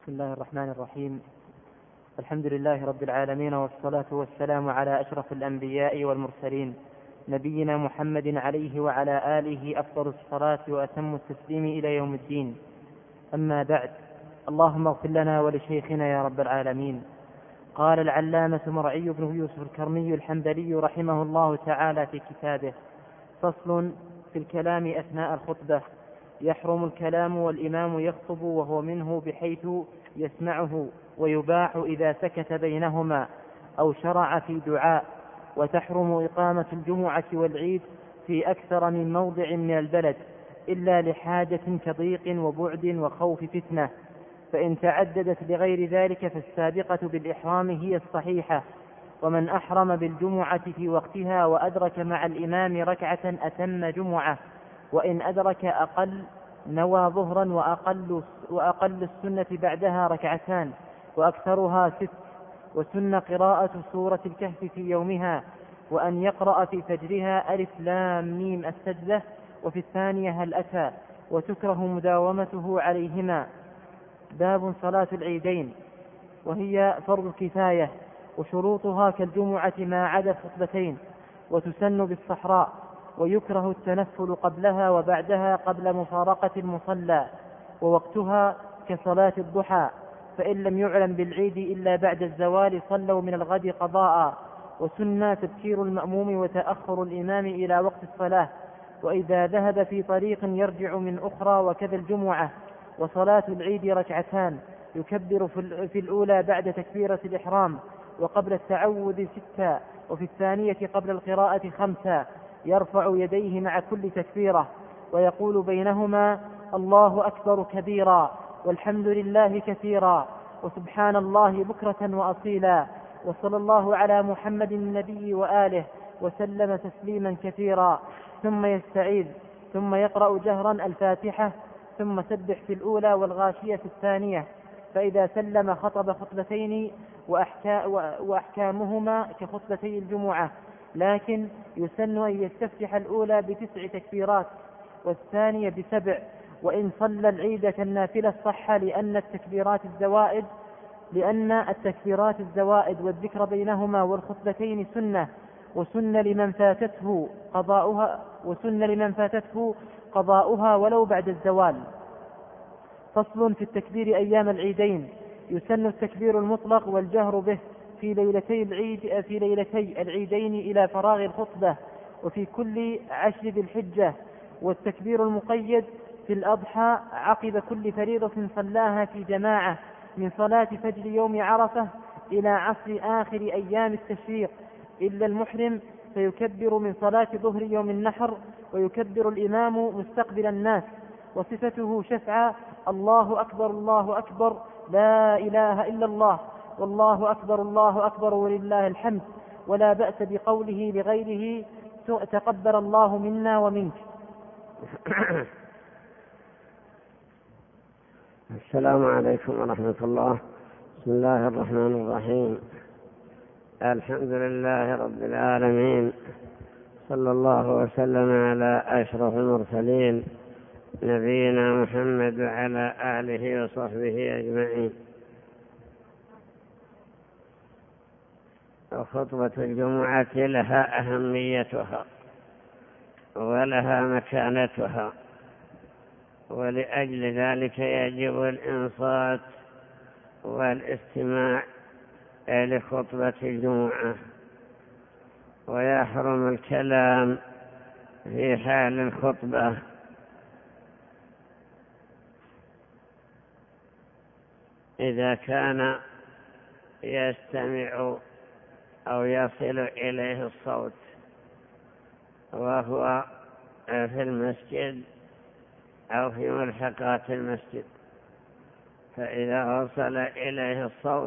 بسم الله الرحمن الرحيم. الحمد لله رب العالمين، والصلاة والسلام على أشرف الأنبياء والمرسلين، نبينا محمد عليه وعلى آله أفضل الصلاة وأتم التسليم إلى يوم الدين. أما بعد، اللهم اغفر لنا ولشيخنا يا رب العالمين. قال العلامة مرعي بن يوسف الكرمي الحنبلي رحمه الله تعالى في كتابه: فصل في الكلام أثناء الخطبة: يحرم الكلام والإمام يخطب وهو منه بحيث يسمعه، ويباح إذا سكت بينهما أو شرع في دعاء، وتحرم إقامة الجمعة والعيد في أكثر من موضع من البلد إلا لحاجة كضيق وبعد وخوف فتنة، فإن تعددت لغير ذلك فالسابقة بالإحرام هي الصحيحة. ومن أحرم بالجمعة في وقتها وأدرك مع الإمام ركعة أتم جمعة، وإن أدرك أقل نوى ظهرا، وأقل السنة بعدها ركعتان وأكثرها 6. وسن قراءة سورة الكهف في يومها، وأن يقرأ في فجرها ألف لام ميم السجدة، وفي الثانية هل أتى، وتكره مداومته عليهما. باب صلاة العيدين، وهي فرض كفاية، وشروطها كالجمعة ما عدا خطبتين، وتسن بالصحراء، ويكره التنفل قبلها وبعدها قبل مفارقة المصلى، ووقتها كصلاة الضحى، فإن لم يعلم بالعيد إلا بعد الزوال صلوا من الغد قضاء. وسن تبكير المأموم وتأخر الإمام إلى وقت الصلاة، وإذا ذهب في طريق يرجع من أخرى، وكذا الجمعة. وصلاة العيد ركعتان، يكبر في الأولى بعد تكبيرة الإحرام، وقبل التعوذ 6، وفي الثانية قبل القراءة 5، يرفع يديه مع كل تكبيرة، ويقول بينهما: الله أكبر كبيرا، والحمد لله كثيرا، وسبحان الله بكرة وأصيلا، وصلى الله على محمد النبي وآله وسلم تسليما كثيرا. ثم يستعيذ، ثم يقرأ جهرا الفاتحة، ثم سبح في الأولى والغاشية في الثانية. فإذا سلم خطب خطبتين وأحكامهما كخطبتي الجمعة، لكن يسن أن يستفتح الأولى ب9 تكبيرات والثانية ب7. وإن صلى العيد كالنافلة صح، لأن التكبيرات الزوائد والذكر بينهما والخطبتين سنة، وسن لمن فاتته قضاؤها ولو بعد الزوال. فصل في التكبير أيام العيدين: يسن التكبير المطلق والجهر به في ليلتي العيدين إلى فراغ الخطبة، وفي كل 10 ذي الحجة. والتكبير المقيد في الأضحى عقب كل فريضة صلاها في جماعة، من صلاة فجر يوم عرفة إلى عصر آخر أيام التشريق، إلا المحرم فيكبر من صلاة ظهر يوم النحر، ويكبر الإمام مستقبل الناس. وصفته شفعا: الله أكبر الله أكبر، لا إله إلا الله، والله أكبر الله أكبر ولله الحمد، ولا بأس بقوله لغيره: تقبل الله منا ومنك. السلام عليكم ورحمة الله. بسم الله الرحمن الرحيم. الحمد لله رب العالمين، صلى الله وسلم على أشرف المرسلين نبينا محمد وعلى آله وصحبه أجمعين. خطبة الجمعة لها أهميتها ولها مكانتها، ولأجل ذلك يجب الإنصات والاستماع لخطبة الجمعة، ويحرم الكلام في حال الخطبة إذا كان يستمع أو يصل إليه الصوت وهو في المسجد أو في ملحقات المسجد. فإذا وصل إليه الصوت،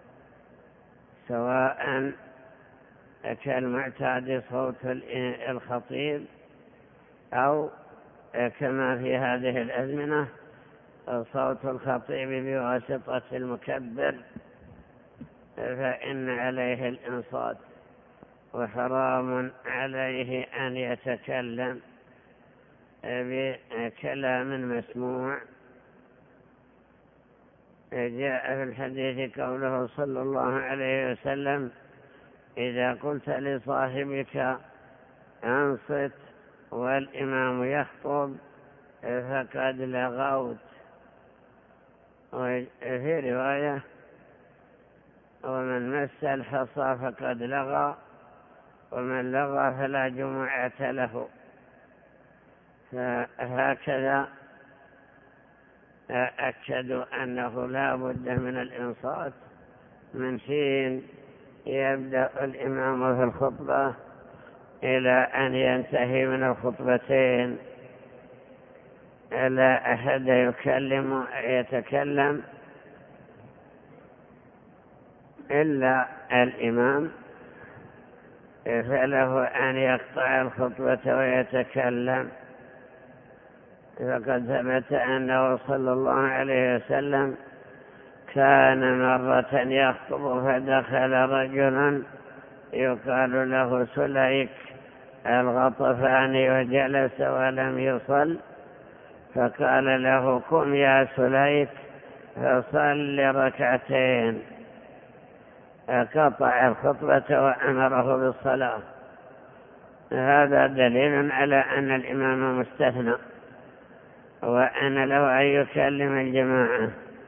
سواء كالمعتاد صوت الخطيب أو كما في هذه الأزمنة صوت الخطيب بواسطة المكبر، فإن عليه الإنصات، وحرام عليه أن يتكلم بكلام مسموع جاء في الحديث قوله صلى الله عليه وسلم: إذا قلت لصاحبك أنصت والإمام يخطب فقد لغوت. وفي رواية: ومن مس الحصى فقد لغى، ومن لغى فلا جمعة له. فهكذا أكدوا أنه لا بد من الإنصات من حين يبدأ الإمام في الخطبة إلى أن ينتهي من الخطبتين. لا أحد يتكلم إلا الإمام، فله أن يقطع الخطبة ويتكلم. فقد ثبت أنه صلى الله عليه وسلم كان مرة يخطب فدخل رجل يقال له سليك الغطفاني وجلس ولم يصل، فقال له: قم يا سليك فصل ركعتين. قطع الخطبة وأمره بالصلاة. هذا دليل على أن الإمام مستثنى، وأن له أن يكلم الجماعة.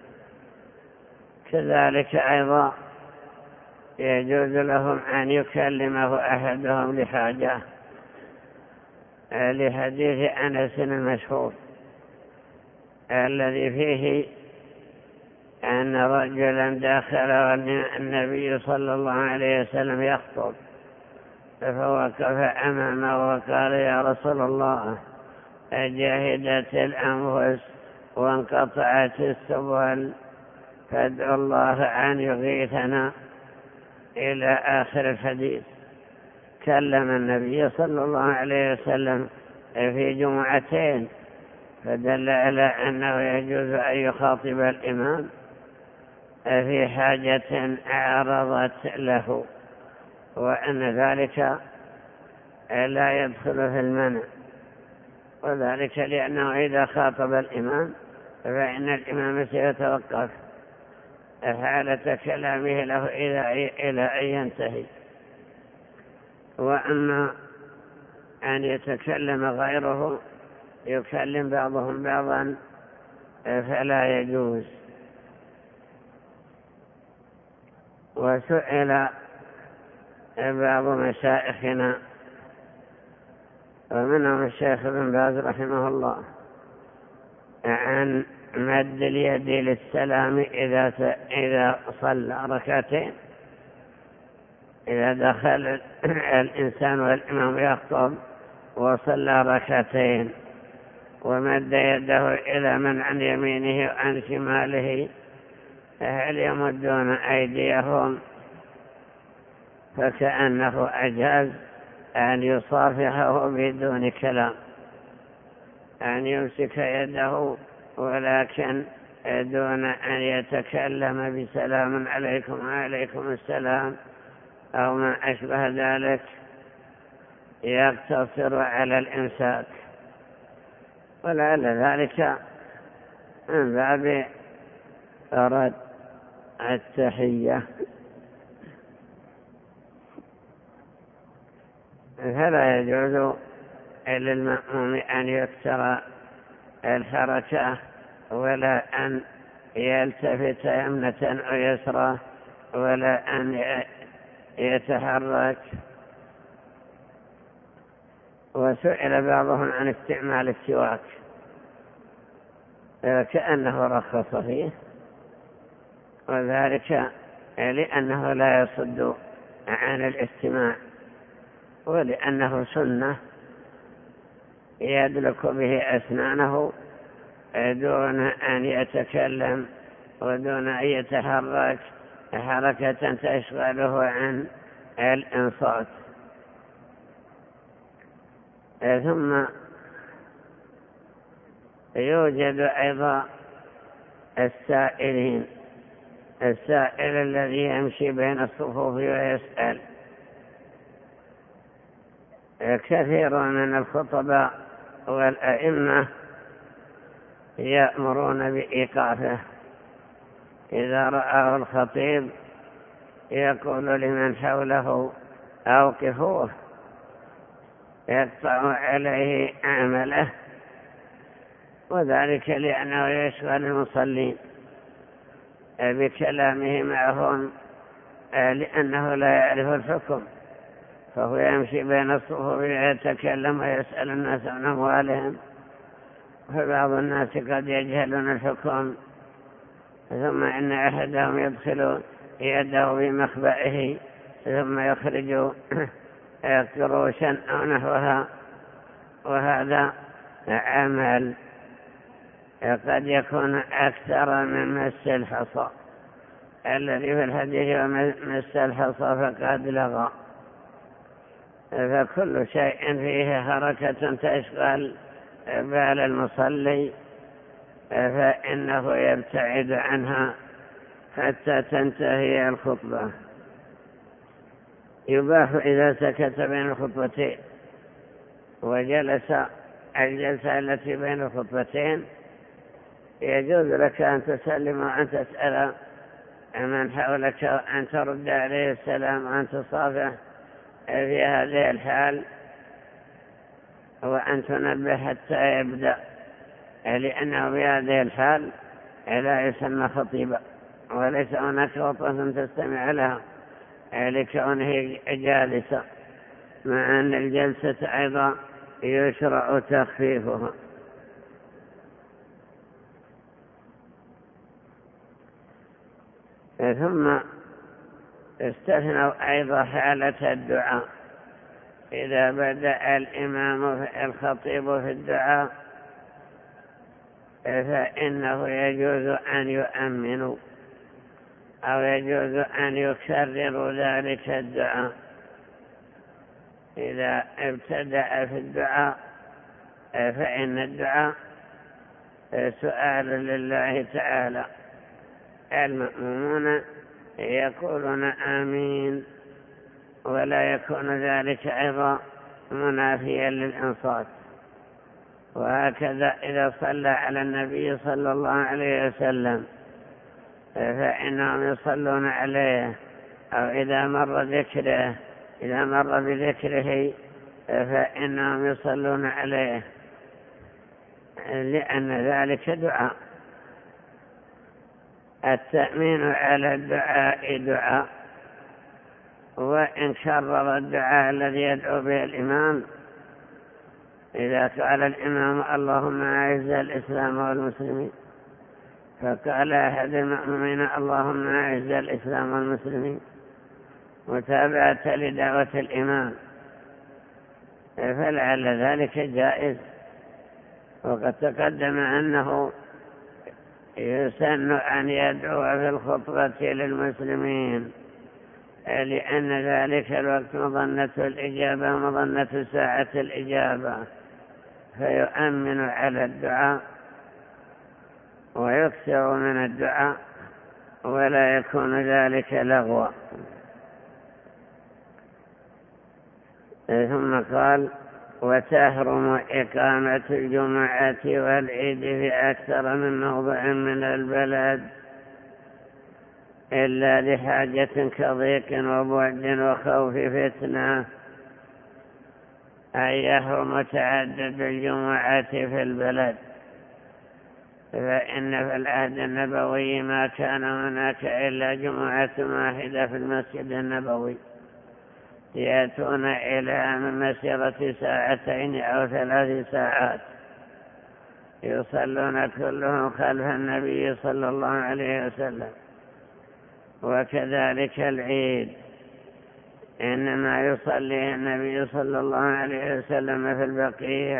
كذلك أيضا يجوز لهم أن يكلمه أحدهم لحاجة، لحديث أنس المشهور الذي فيه أن رجلا دخل والنبي صلى الله عليه وسلم يخطب، فوقف أمامه وقال: يا رسول الله، أجهدت الأنفس وانقطعت السبل، فادعو الله أن يغيثنا، إلى آخر الحديث. كلم النبي صلى الله عليه وسلم في جمعتين، فدل على أنه يجوز أن يخاطب الإمام في حاجة عرضت له، وأن ذلك لا يدخل في المنع، وذلك لأنه إذا خاطب الإمام فإن الإمام سيتوقف حالة كلامه له إلى أن ينتهي. وأما أن يتكلم غيره يكلم بعضهم بعضا فلا يجوز. وسئل بعض مشايخنا ومنهم الشيخ ابن باز رحمه الله عن مد اليد للسلام إذا صلى ركعتين. إذا دخل الإنسان والإمام يخطب وصلى ركعتين ومد يده إلى من عن يمينه وعن شماله، هل يمدون أيديهم؟ فكأنه أجاز أن يصافحه بدون كلام، أن يمسك يده ولكن دون أن يتكلم بسلام عليكم وعليكم السلام أو ما أشبه ذلك، يقتصر على الإمساك. ولعل ذلك من باب رد التحية. فلا يجوز للمأموم أن يكسر الحركة ولا أن يلتفت يمنة أو يسرى ولا أن يتحرك. وسئل بعضهم عن استعمال السواك كأنه رخص فيه، وذلك لأنه لا يصد عن الاستماع، ولأنه سنة يدلك به أسنانه دون أن يتكلم ودون أن يتحرك حركة تشغله عن الإنصات. ثم يوجد أيضا السائل الذي يمشي بين الصفوف ويسأل. كثير من الخطباء والأئمة يأمرون بإيقافه إذا رآه الخطيب يقول لمن حوله أوقفوه، يقطع عليه عمله، وذلك لأنه يشغل المصلين بكلامه معهم، لأنه لا يعرف الحكم، فهو يمشي بين الصفوف يتكلم ويسأل الناس عن أموالهم، فبعض الناس قد يجهلون الحكم، ثم إن أحدهم يدخل يده بمخبئه ثم يخرج قروشا أو نحوها، وهذا عمل قد يكون أكثر من مس الحصى، الذي في الحديث ومس الحصى فقد لغى. فكل شيء فيه حركة تشغل بال المصلي فإنه يبتعد عنها حتى تنتهي الخطبة. يباح إذا سكت بين الخطبتين وجلس الجلسة التي بين الخطبتين، يجوز لك أن تسلم وأن تسأل من حولك، أن ترد عليه السلام وأن تصافح في هذه الحال، وأن تنبه حتى يبدأ، لأنه في هذه الحال لا يسمى خطيبا، وليس هناك خطبة تستمع لها لكونه جالسا، مع أن الجلسة أيضا يشرع تخفيفها. ثم استثنوا أيضا حالة الدعاء، إذا بدأ الإمام الخطيب في الدعاء فإنه يجوز أن يؤمنوا أو يجوز أن يكرروا ذلك الدعاء. إذا ابتدأ في الدعاء فإن الدعاء سؤال لله تعالى، المأمومون يقولون آمين، ولا يكون ذلك أيضا منافيا للإنصات. وهكذا إذا صلى على النبي صلى الله عليه وسلم فإنهم يصلون عليه، أو إذا مر بذكره فإنهم يصلون عليه، لأن ذلك دعاء. التأمين على الدعاء دعاء، وإن كرر الدعاء الذي يدعو به الإمام، إذا قال الإمام اللهم أعز الإسلام والمسلمين، فقال أحد المؤمنين اللهم أعز الإسلام والمسلمين متابعة لدعوة الإمام، فلعل ذلك جائز. وقد تقدم أنه يسن أن يدعو في الخطبة للمسلمين، لأن ذلك الوقت مظنة الإجابة، مظنة ساعة الإجابة، فيؤمن على الدعاء ويكثر من الدعاء ولا يكون ذلك لغوا. ثم قال وتحرم إقامة الجمعة والعيد في أكثر من موضع من البلد إلا لحاجة كضيق وبعد وخوف فتنة، أن يحرم تعدد الجمعات في البلد، فإن في العهد النبوي ما كان هناك إلا جمعة واحدة في المسجد النبوي، يأتون إلى مسيرة 2 أو 3 ساعات، يصلون كلهم خلف النبي صلى الله عليه وسلم. وكذلك العيد إنما يصلي النبي صلى الله عليه وسلم في البقيع،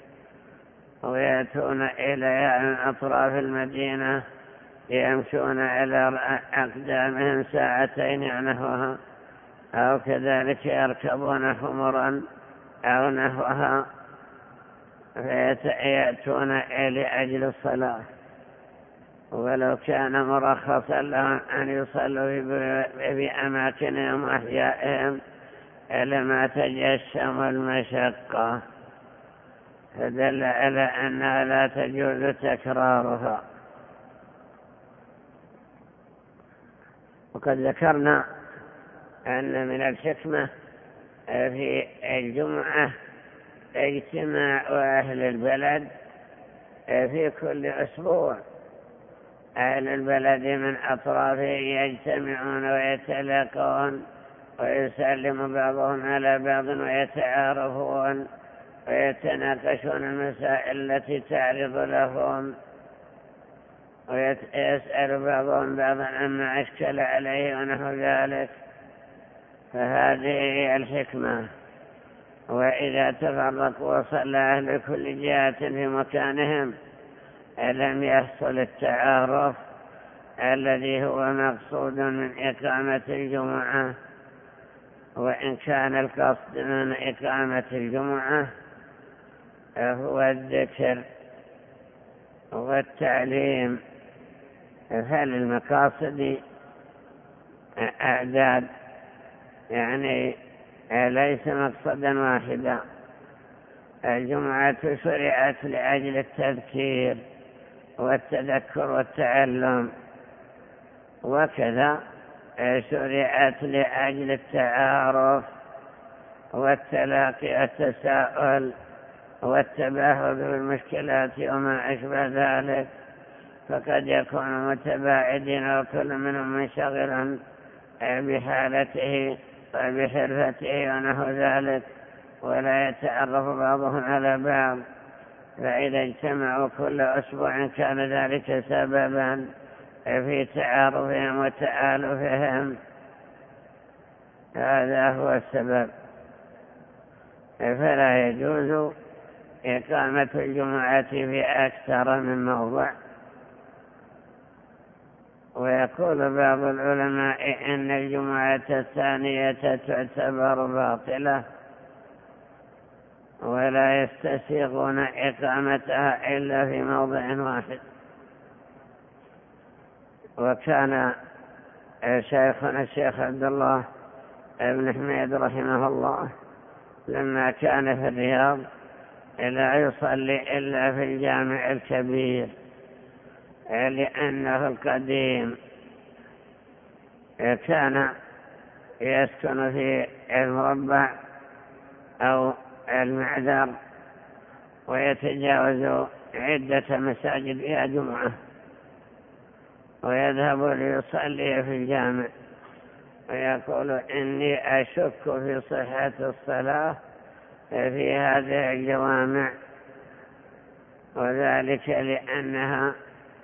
ويأتون إلى أطراف المدينة يمشون على أقدامهم 2 ساعات نحوها، أو كذلك يركبون حمرا أو نحوها فيأتون لأجل الصلاة، ولو كان مرخصا لهم أن يصلوا في أماكنهم وأحيائهم لما تجشم المشقة، فدل على أنها لا تجوز تكرارها. وقد ذكرنا أن من الحكمة في الجمعة اجتماع أهل البلد في كل أسبوع. أهل البلد من أطرافه يجتمعون ويتلاقون ويسلم بعضهم على بعض ويتعارفون ويتناقشون المسائل التي تعرض لهم ويسأل بعضهم بعضا عما أشكل عليه ونحو ذلك. فهذه هي الحكمة. وإذا تفرقوا وصلى أهل كل جهة في مكانهم لم يحصل التعارف الذي هو مقصود من إقامة الجمعة. وإن كان القصد من إقامة الجمعة هو الذكر والتعليم، فللمقاصد أعداد، يعني ليس مقصدا واحدا. الجمعة شرعت لأجل التذكير والتذكر والتعلم، وكذا شرعت لأجل التعارف والتلاقي والتساؤل والتباحث بالمشكلات وما أشبه ذلك. فقد يكون متباعدين وكل منهم منشغلا بحالته وبحرفته ونحو ذلك، ولا يتعرف بعضهم على بعض. فإذا اجتمعوا كل أسبوع كان ذلك سببا في تعارفهم وتآلفهم. هذا هو السبب. فلا يجوز إقامة الجمعة في أكثر من موضع. ويقول بعض العلماء إن الجمعة الثانية تعتبر باطلة ولا يستسيغون إقامتها إلا في موضع واحد. وكان شيخنا الشيخ عبد الله بن حميد رحمه الله لما كان في الرياض لا يصلي إلا في الجامع الكبير، لأنه القديم كان يسكن في المربع أو المعذر ويتجاوز عدة مساجد فيها جمعة ويذهب ليصلي في الجامع، ويقول إني أشك في صحة الصلاة في هذه الجوامع، وذلك لأنها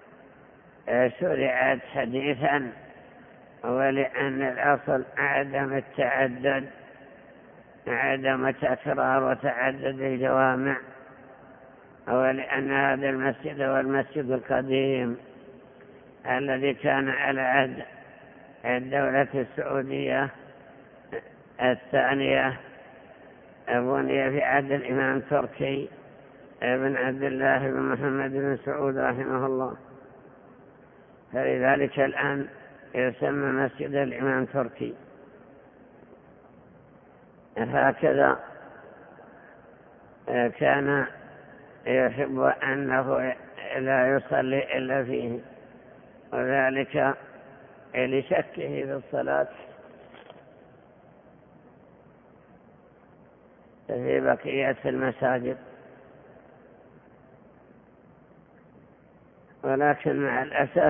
شرعت حديثا ولأن الأصل عدم التعدد، عدم تكرار وتعدد الجوامع، ولأن هذا المسجد هو المسجد القديم الذي كان على عهد الدولة السعودية الثانية، بني في عهد الإمام تركي بن عبد الله بن محمد بن سعود رحمه الله، فلذلك الآن يسمى مسجد الإمام تركي. هكذا كان يحب أنه لا يصلي إلا فيه، وذلك لشكه في الصلاة في بقية المساجد. ولكن مع الأسف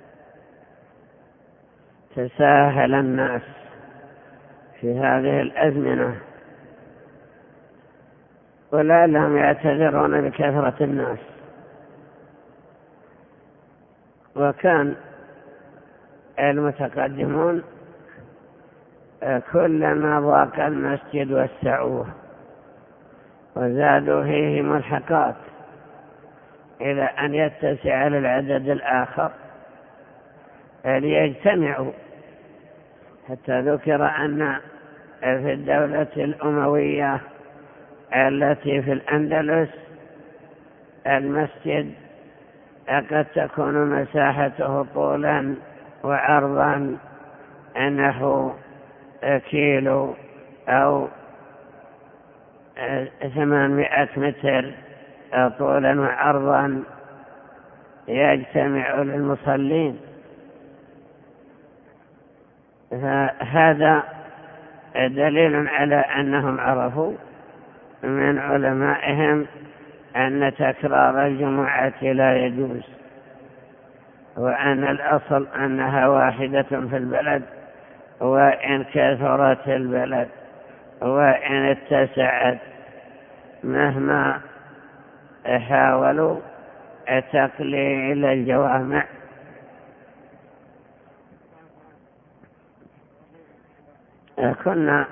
تساهل الناس في هذه الأزمنة، ولعلهم يعتذرون بكثرة الناس. وكان المتقدمون كلما ضاق المسجد وسعوه وزادوا فيه ملحقات إلى أن يتسع للعدد الآخر ليجتمعوا، حتى ذكر أن في الدولة الأموية التي في الأندلس المسجد قد تكون مساحته طولا وعرضا نحو كيلو أو 800 متر طولا وعرضا يجتمع للمصلين. فهذا دليل على أنهم عرفوا من علمائهم أن تكرار الجمعة لا يجوز، وأن الأصل أنها واحدة في البلد، وإن كثرت البلد وإن اتسعت مهما حاولوا تقليل الجوامع. كنا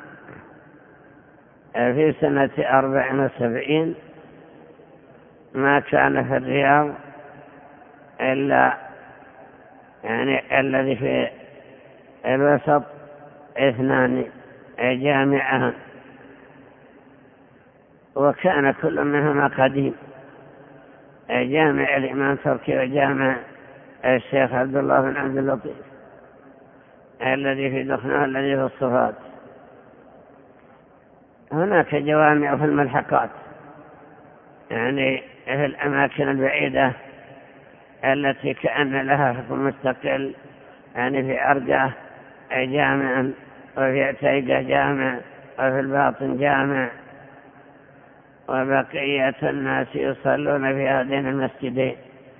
في سنة 74 ما كان في الرياض إلا يعني الذي في الوسط 2 جامعان، وكان كل منهما قديم، جامع الإمام تركي وجامع الشيخ عبد الله بن عبد اللطيف الذي في دخنه الذي في الصفات. هناك جوامع في الملحقات، يعني في الأماكن البعيدة التي كأن لها حكم مستقل، يعني في أرقة جامع، وفي عتيقة جامع، وفي الباطن جامع، وبقية الناس يصلون في هذين المسجدين.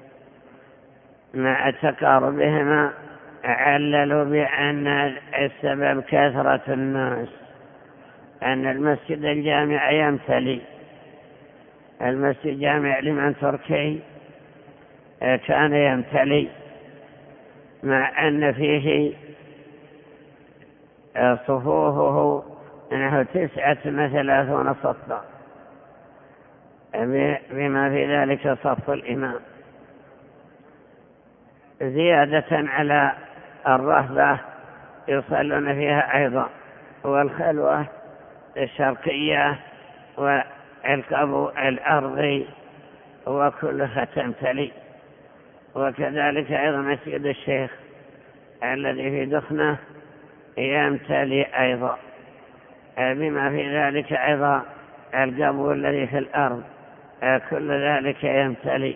مع تقاربهما عللوا بأن السبب كثرة الناس، أن المسجد الجامع يمتلي. المسجد الجامع لمن تركي كان يمتلي، مع أن فيه صفوفه نحو 39 صفا، بما في ذلك صف الإمام، زيادة على الرهبة يصلون فيها أيضا، والخلوة الشرقية والقبو الأرضي وكلها تمتلي. وكذلك أيضا مسجد الشيخ الذي في دخنه يمتلي أيضا، بما في ذلك أيضا القبو الذي في الأرض كل ذلك يمتلي.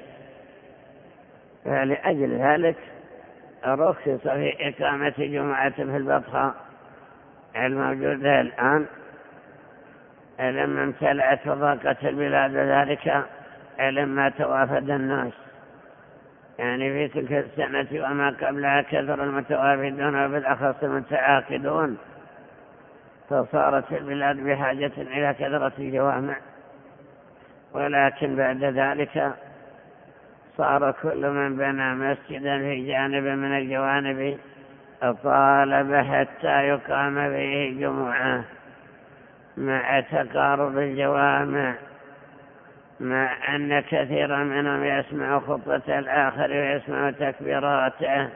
فلأجل ذلك رخص في إقامة جمعة في البطحاء الموجودة الآن، لما امتلأت وضاقت البلاد ذلك لما توافد الناس، يعني في تلك السنة وما قبلها كثر المتوافدون وبالأخص المتعاقدون، فصارت البلاد بحاجة إلى كثرة الجوامع. ولكن بعد ذلك صار كل من بنى مسجدا في جانب من الجوانب طالب حتى يقام به جمعة، مع تقارب الجوامع، مع أن كثيرا منهم يسمع خطبة الآخر ويسمع تكبيراته،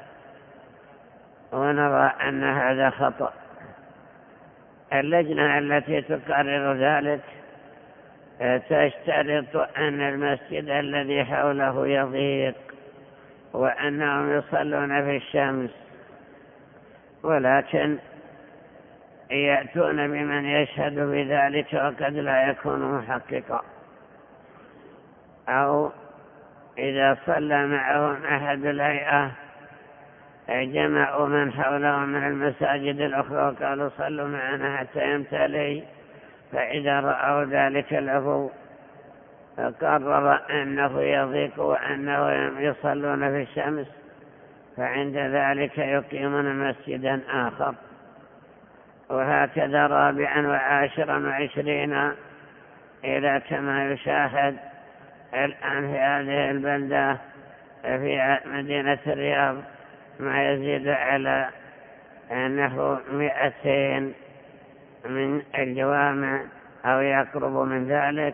ونرى أن هذا خطأ. اللجنة التي تقرر ذلك تشترط أن المسجد الذي حوله يضيق، وأنهم يصلون في الشمس، ولكن يأتون بمن يشهد بذلك وقد لا يكون محققا، أو إذا صلى معهم أحد الهيئة جمعوا من حولهم من المساجد الأخرى وقالوا صلوا معنا حتى يمتلي، فإذا رأوا ذلك له قرر أنه يضيق وأنه يصلون في الشمس، فعند ذلك يقيمون مسجدا آخر. وهكذا 24 و20 إلى كما يشاهد الآن في هذه البلدة في مدينة الرياض ما يزيد على نحو 200 من الجوامع أو يقرب من ذلك.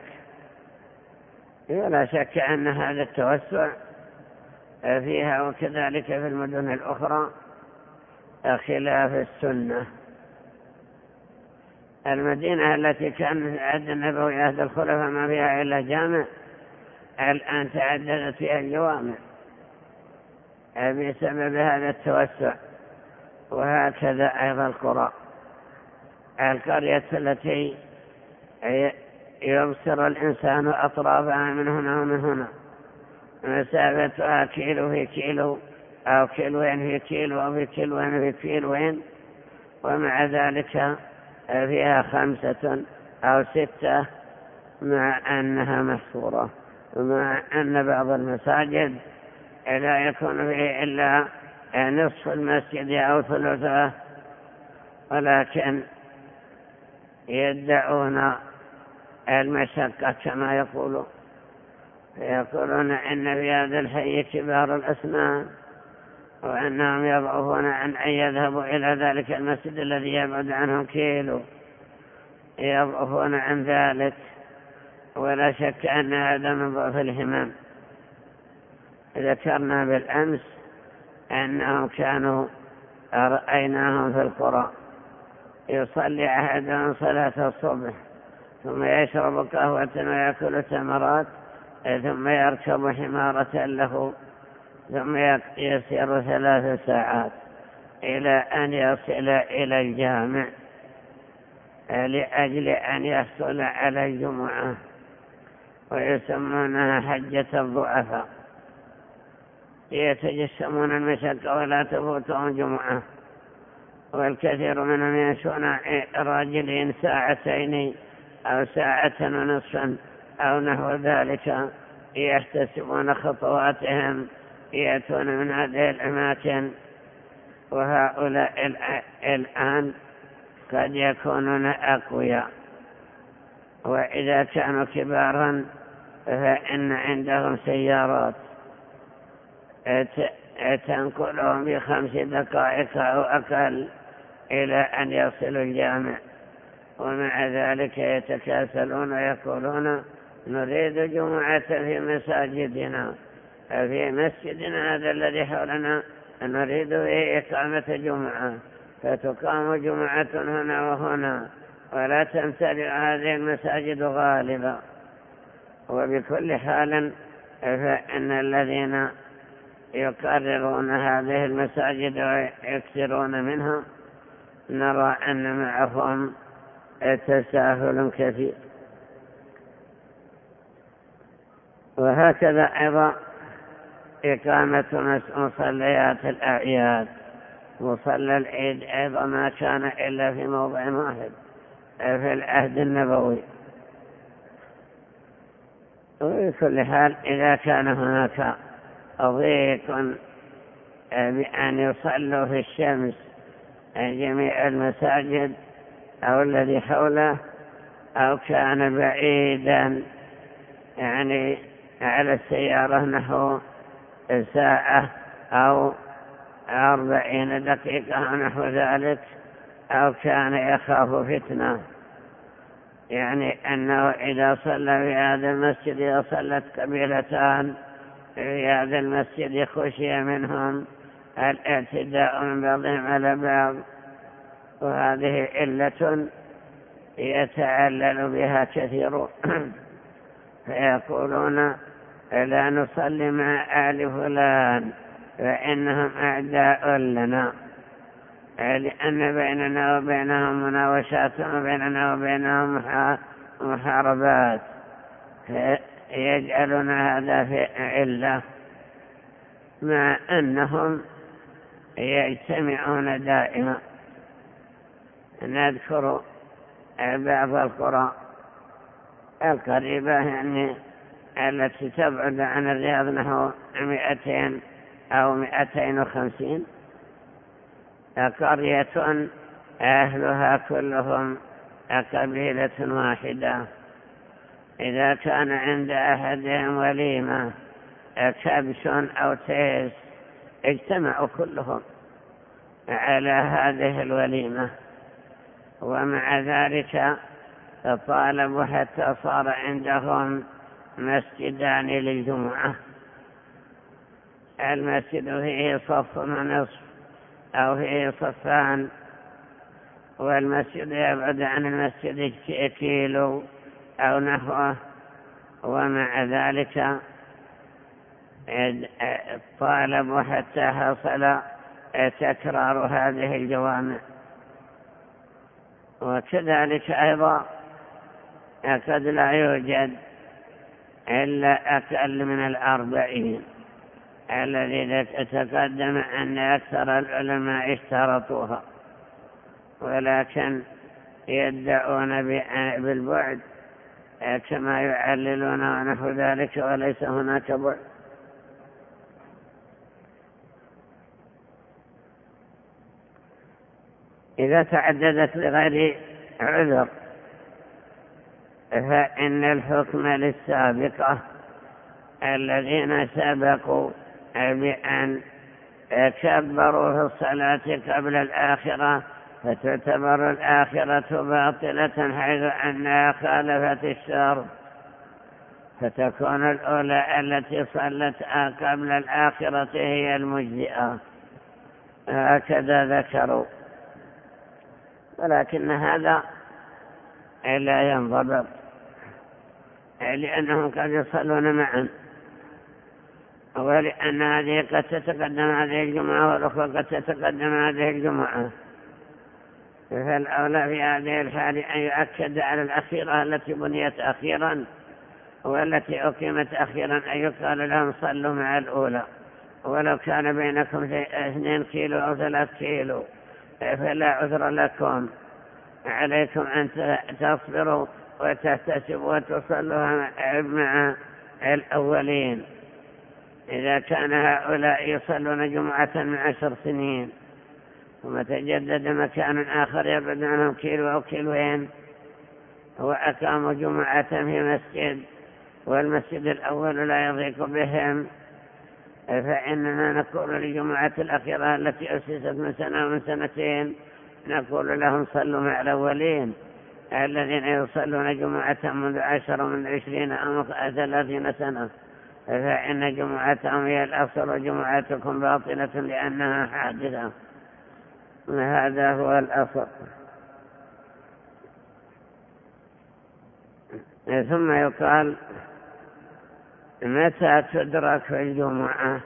ولا شك أن هذا التوسع فيها وكذلك في المدن الأخرى خلاف السنة. المدينة التي كان عهد النبوي عهد الخلفاء ما فيها إلا جامع، الآن تعددت فيها الجوامع بسبب هذا التوسع. وهكذا أيضا القرى، القرية التي يبصر الإنسان أطرافها من هنا ومن هنا، مسافتها كيلو في كيلو أو كيلوين في كيلو أو في كيلوين في كيلوين، ومع ذلك فيها 5 أو 6 مع أنها محصورة، ومع أن بعض المساجد لا يكون فيه إلا نصف المسجد أو ثلثه، ولكن يدعون المشقة كما يقولون إن في هذا الحي كبار الأسنان، وأنهم يضعفون عن أن يذهبوا إلى ذلك المسجد الذي يبعد عنهم كيلو، يضعفون عن ذلك. ولا شك أن هذا من ضعف الهمم. ذكرنا بالأمس أنهم كانوا رأيناهم في القرى يصلي أحدهم صلاة الصبح ثم يشرب قهوة ويأكل تمرات ثم يركب حمارة له ثم يسير 3 ساعات إلى أن يصل إلى الجامع لأجل أن يحصل على الجمعة، ويسمونها حجة الضعفاء. يتجسمون المشقة ولا تفوتهم جمعة، والكثير منهم يمشون راجلين 2 أو 1.5 ساعة أو نحو ذلك، يحتسبون خطواتهم، يأتون من هذه الأماكن. وهؤلاء الآن قد يكونون أقوياء، وإذا كانوا كبارا فإن عندهم سيارات تنقلهم ب5 دقائق أو أقل إلى أن يصلوا الجامع، ومع ذلك يتكاسلون ويقولون نريد جمعة في مساجدنا، في مسجدنا هذا الذي حولنا نريد به إقامة جمعة، فتقام جمعة هنا وهنا ولا تمتلئ هذه المساجد غالبا. وبكل حال فإن الذين يقررون هذه المساجد ويكثرون منها نرى أن معهم تساهل كثير. وهكذا أيضا إقامة مصليات الأعياد. مصلى العيد أيضا ما كان إلا في موضع واحد في العهد النبوي. وبكل حال إذا كان هناك ضيق بأن يصلوا في الشمس جميع المساجد أو الذي حوله، أو كان بعيدا يعني على السيارة نحو 1 ساعة أو 40 دقيقة نحو ذلك، أو كان يخاف فتنة، يعني أنه إذا صلى في هذا المسجد وصلت قبيلتان في هذا المسجد خشي منهم الاعتداء من بعضهم على بعض. وهذه علة يتعلل بها كثيرون فيقولون لا نصلي مع آل فلان فإنهم أعداء لنا، لأن بيننا وبينهم مناوشات وبيننا وبينهم محاربات، يجعلون هذا في علة، مع أنهم يجتمعون دائما. نذكر بعض القرى القريبة يعني التي تبعد عن الرياض نحو 200 أو 250 قرية أهلها كلهم قبيلة واحدة. إذا كان عند أحدهم وليمة كبش أو تيس اجتمعوا كلهم على هذه الوليمة، ومع ذلك طالبوا حتى صار عندهم مسجدان للجمعة، المسجد فيه 1.5 صف أو فيه 2 صفان، والمسجد يبعد عن المسجد 1 كيلو أو نحوه، ومع ذلك طالبوا حتى حصل تكرار هذه الجوامع. وكذلك أيضا قد لا يوجد إلا أقل من 40 الذي تقدم أن أكثر العلماء اشترطوها، ولكن يدعون بالبعد كما يعللون ونحو ذلك، وليس هناك بعد. إذا تعددت لغير عذر فإن الحكم للسابقة الذين سبقوا بأن كبروا في الصلاة قبل الآخرة، فتعتبر الآخرة باطلة حيث أنها خالفت الشرط، فتكون الأولى التي صلت قبل الآخرة هي المجزئة، هكذا ذكروا. ولكن هذا لا ينضبط، لأنهم قد يصلون معا، ولأن هذه قد تتقدم هذه الجمعة والأخرى قد تتقدم هذه الجمعة، فالأولى في هذه الحال أن يؤكد على الأخيرة التي بنيت أخيرا والتي أقيمت أخيرا، أن يقال لهم صلوا مع الأولى، ولو كان بينكم 2 كيلو أو 3 كيلو فلا عذر لكم، عليكم أن تصبروا وتحتسبوا وتصلوا مع الأولين. إذا كان هؤلاء يصلون جمعة من 10 سنين ثم تجدد مكان آخر يبعد عنهم كيلو أو كيلوين وأقاموا جمعة في مسجد والمسجد الأول لا يضيق بهم، فإننا نقول للجمعة الأخيرة التي أسست من سنة ومن 2 سنين نقول لهم صلوا مع الأولين الذين يصلون جمعة منذ 10 ومن 20 أو 30 سنة، فإن جمعتهم هي الأصل وجمعتكم باطلة لأنها حادثة. هذا هو الأصل. ثم يقال متى تدرك الجمعة؟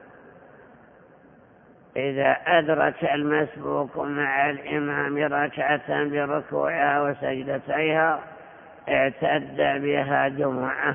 إذا أدرك المسبوق مع الإمام ركعة بركوعها وسجدتيها اعتد بها جمعة،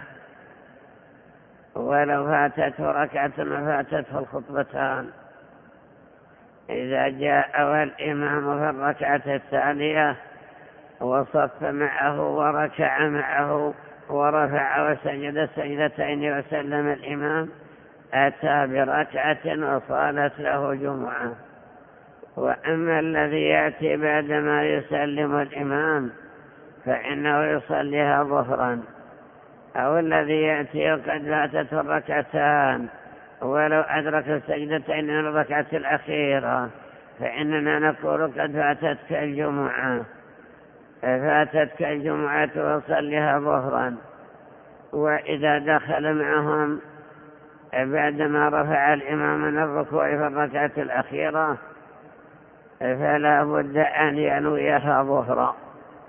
ولو فاتته ركعة فاتته الخطبتان. إذا جاء والإمام في الركعة الثانية وصف معه وركع معه ورفع وسجد السجدتين وسلم الإمام أتى بركعة وصالت له جمعة. وأما الذي يأتي بعدما يسلم الإمام فإنه يصليها ظهرا، أو الذي يأتي وقد فاتته الركعتان ولو أدرك السجدتين من الركعة الأخيرة فإننا نقول قد فاتتك الجمعة، فاتتك الجمعة وصليها ظهرا. وإذا دخل معهم بعدما رفع الإمام من الركوع في الركعة الأخيرة فلا بد أن ينويها ظهرا،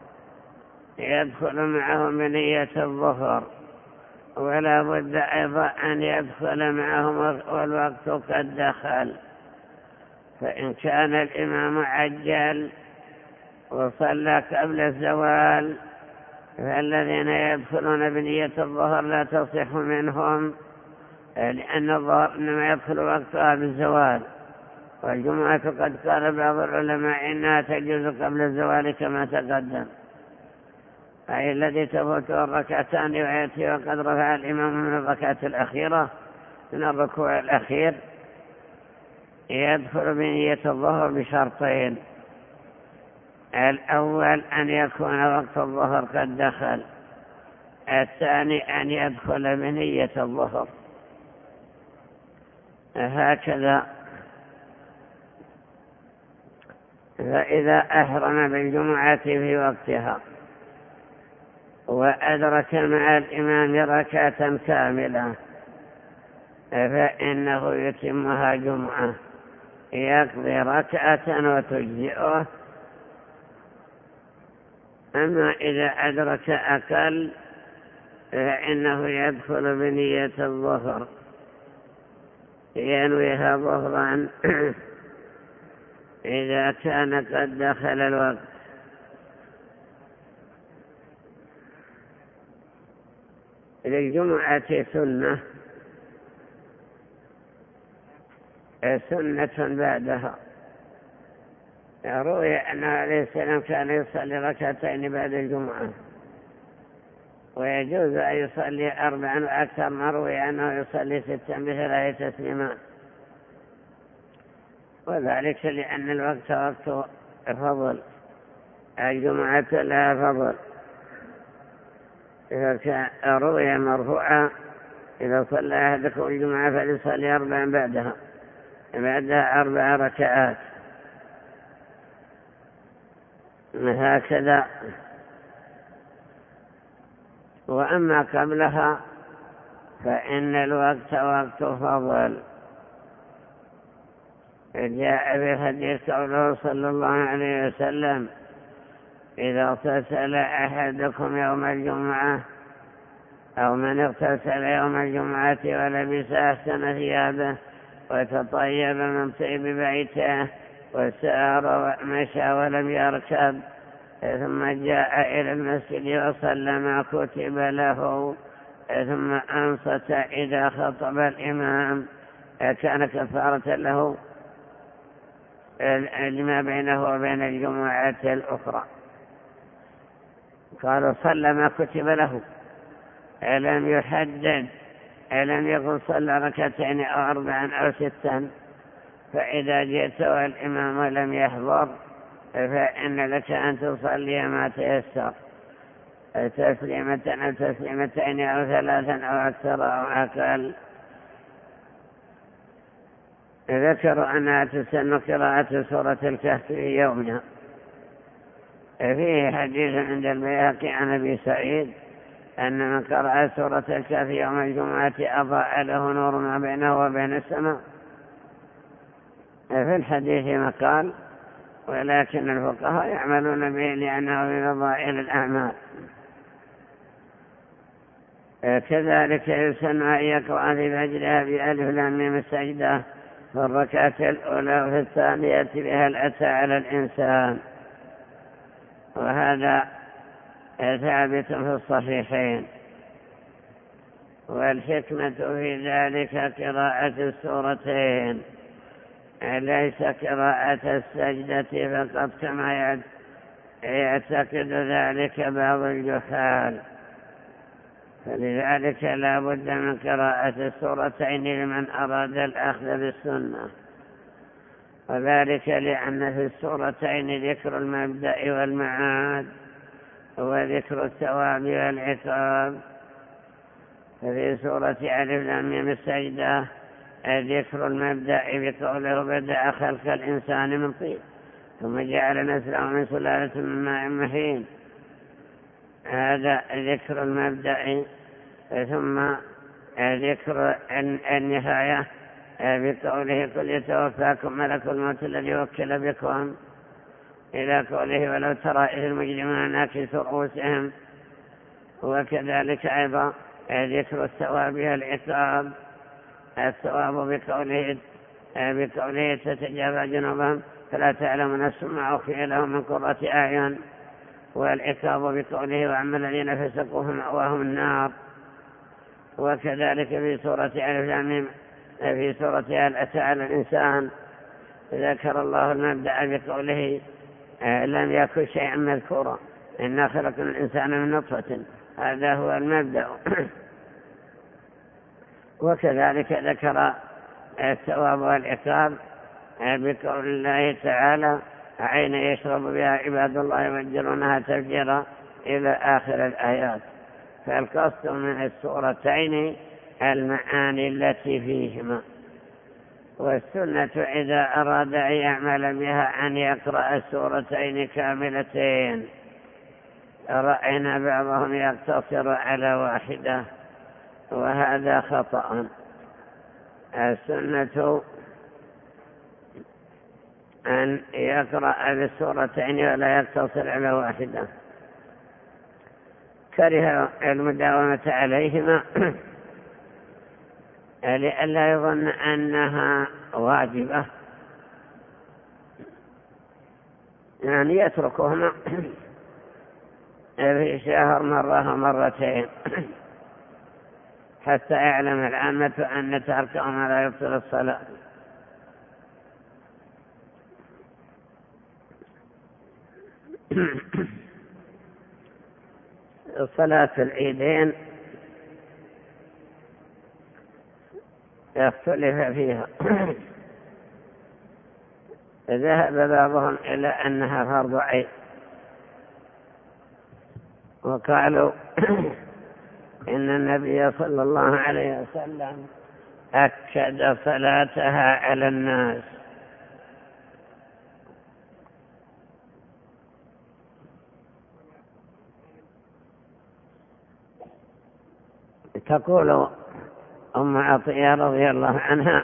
يدخل معهم بنية الظهر، ولا بد أيضا أن يدخل معهم والوقت قد دخل. فإن كان الإمام عجل وصلى قبل الزوال فالذين يدخلون بنية الظهر لا تصح منهم، لأن الظهر إنما يدخل وقتها بالزوال، والجمعة قد قال بعض العلماء إنها تجوز قبل الزوال كما تقدم، أي الذي تفوته الركعتان ويأتي وقد رفع الإمام من الركعة الأخيرة من الركوع الأخير يدخل بنية الظهر بشرطين: الأول أن يكون وقت الظهر قد دخل، الثاني أن يدخل بنية الظهر. هكذا. فإذا أحرم بالجمعة في وقتها وأدرك مع الإمام ركعة كاملة فإنه يتمها جمعة، يقضي ركعة وتجزئه. أما إذا أدرك أقل فإنه يدخل بنية الظهر، ينويها ظهرا إذا كان قد دخل الوقت. للجمعة سنة بعدها، روي أنه عليه السلام كان يصلي ركعتين بعد الجمعة، ويجوز أن يصلي 4 وأكثر. مروي أنه يصلي 6 ب3 تسليمات، وذلك لأن الوقت وقت فضل، الجمعة لها فضل. إذا روي مرفوعا إذا صلى أحدكم الجمعة فليصلي 4 بعدها 4 ركعات، هكذا. وأما قبلها فإن الوقت وقت فضل. جاء في الحديث قوله صلى الله عليه وسلم: إذا اغتسل أحدكم يوم الجمعة أو من اغتسل يوم الجمعة ولبس أحسن ثيابه وتطيب من طيب بيته وسار ومشى ولم يركب ثم جاء إلى المسجد وصلى ما كتب له ثم أنصت إذا خطب الإمام كان كفارة له لما بينه وبين الجمعة الأخرى. قالوا صلى ما كتب له، لم يحدد، لم يقل صلى 2 أو 4 أو 6. فإذا جئت والإمام لم يحضر فإن لك أن تصلي ما تيسر، تسليمة أو تسليمتين أو 3 أو أكثر أو أقل. ذكروا أنها تسن قراءة سورة الكهف في يومها. فيه حديث عند البيهقي عن أبي سعيد أن من قرأ سورة الكهف يوم الجمعة أضاء له نور ما بينه وبين السماء. في الحديث مقال، ولكن الفقهاء يعملون به لأنه من فضائل الأعمال. كذلك يسن أن يقرأ في فجرها بألف لام ميم السجدة في الركعة الأولى وفي الثانية بهل أتى على الإنسان، وهذا ثابت في الصحيحين. والحكمة في ذلك قراءة السورتين، ليس قراءة السجدة فقط كما يعتقد ذلك بعض الجهال. فلذلك لا بد من قراءة السورتين لمن أراد الأخذ بالسنة، وذلك لأن في السورتين ذكر المبدأ والمعاد وذكر الثواب والعقاب. ففي سورة ألف لام ميم السجدة ذكر المبدأ بقوله: بدأ خلق الإنسان من طين ثم جعل نسله من سلالة من ماء مهين. هذا ذكر المبدأ. ثم ذكر النهاية بقوله: قل يتوفاكم ملك الموت الذي وكل بكم، إلى قوله: ولو ترى إذ المجرمون ناكسوا رؤوسهم. وكذلك أيضا ذكر الثواب والعقاب. الثواب بقوله: تتجافى جنوبهم فلا تعلم نفس ما أخفي لهم من قرة أعين. والعقاب بقوله: وأما الذين فسقوا فمأواهم النار. وكذلك في سورة ألف لام ميم في سورة هل أتى على الإنسان ذكر الله المبدأ بقوله: لم يكن شيئا مذكورا إنا خلقنا الإنسان من نطفة. هذا هو المبدأ. وكذلك ذكر الثواب والعقاب بقول الله تعالى: عين يشرب بها عباد الله يفجرونها تفجيرا، إلى آخر الآيات. فالقصد من السورتين المعاني التي فيهما. والسنة إذا أراد أن يعمل بها أن يقرأ السورتين كاملتين. رأينا بعضهم يقتصر على واحدة، وهذا خطأ. السنة أن يقرأ بالسورتين ولا يقتصر على واحدة. كره المداومة عليهما لئلا يظن أنها واجبة، يعني يتركهما في شهر مرة ومرتين حتى يعلم العامة أن تركهما لا يبطل الصلاة. صلاة العيدين اختلف فيها. ذهب بعضهم إلى أنها فرض عين، وقالوا إن النبي صلى الله عليه وسلم أكد صلاتها على الناس. تقول أم عطية رضي الله عنها: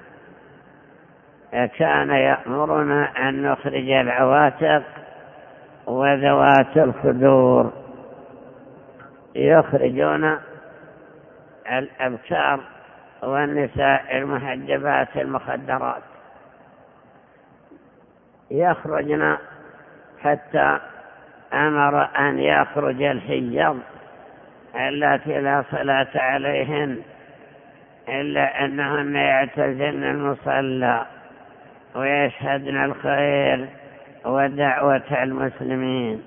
كان يأمرنا أن نخرج العواتق وذوات الخدور، يخرجون الأبكار والنساء المحجبات المخدرات، يخرجن، حتى أمر أن يخرج الحجاب التي لا صلاة عليهن إلا أنهن يعتزلن المصلى ويشهدن الخير ودعوة المسلمين.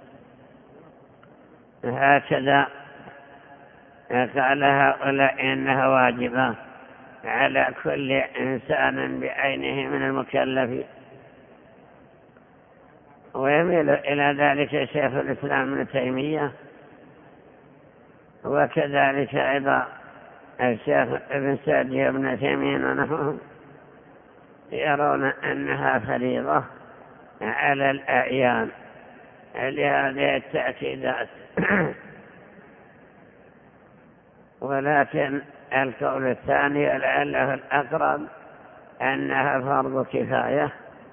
هكذا قال هؤلاء إنها واجبة على كل إنسان بعينه من المكلفين. ويميل إلى ذلك شيخ الإسلام ابن تيمية، وكذلك أيضا الشيخ ابن سعدي بن تيمين ونحوهم، يرون أنها فريضة على الأعيان لهذه التأكيدات. ولكن القول الثاني لعله الأقرب أنها فرض كفاية،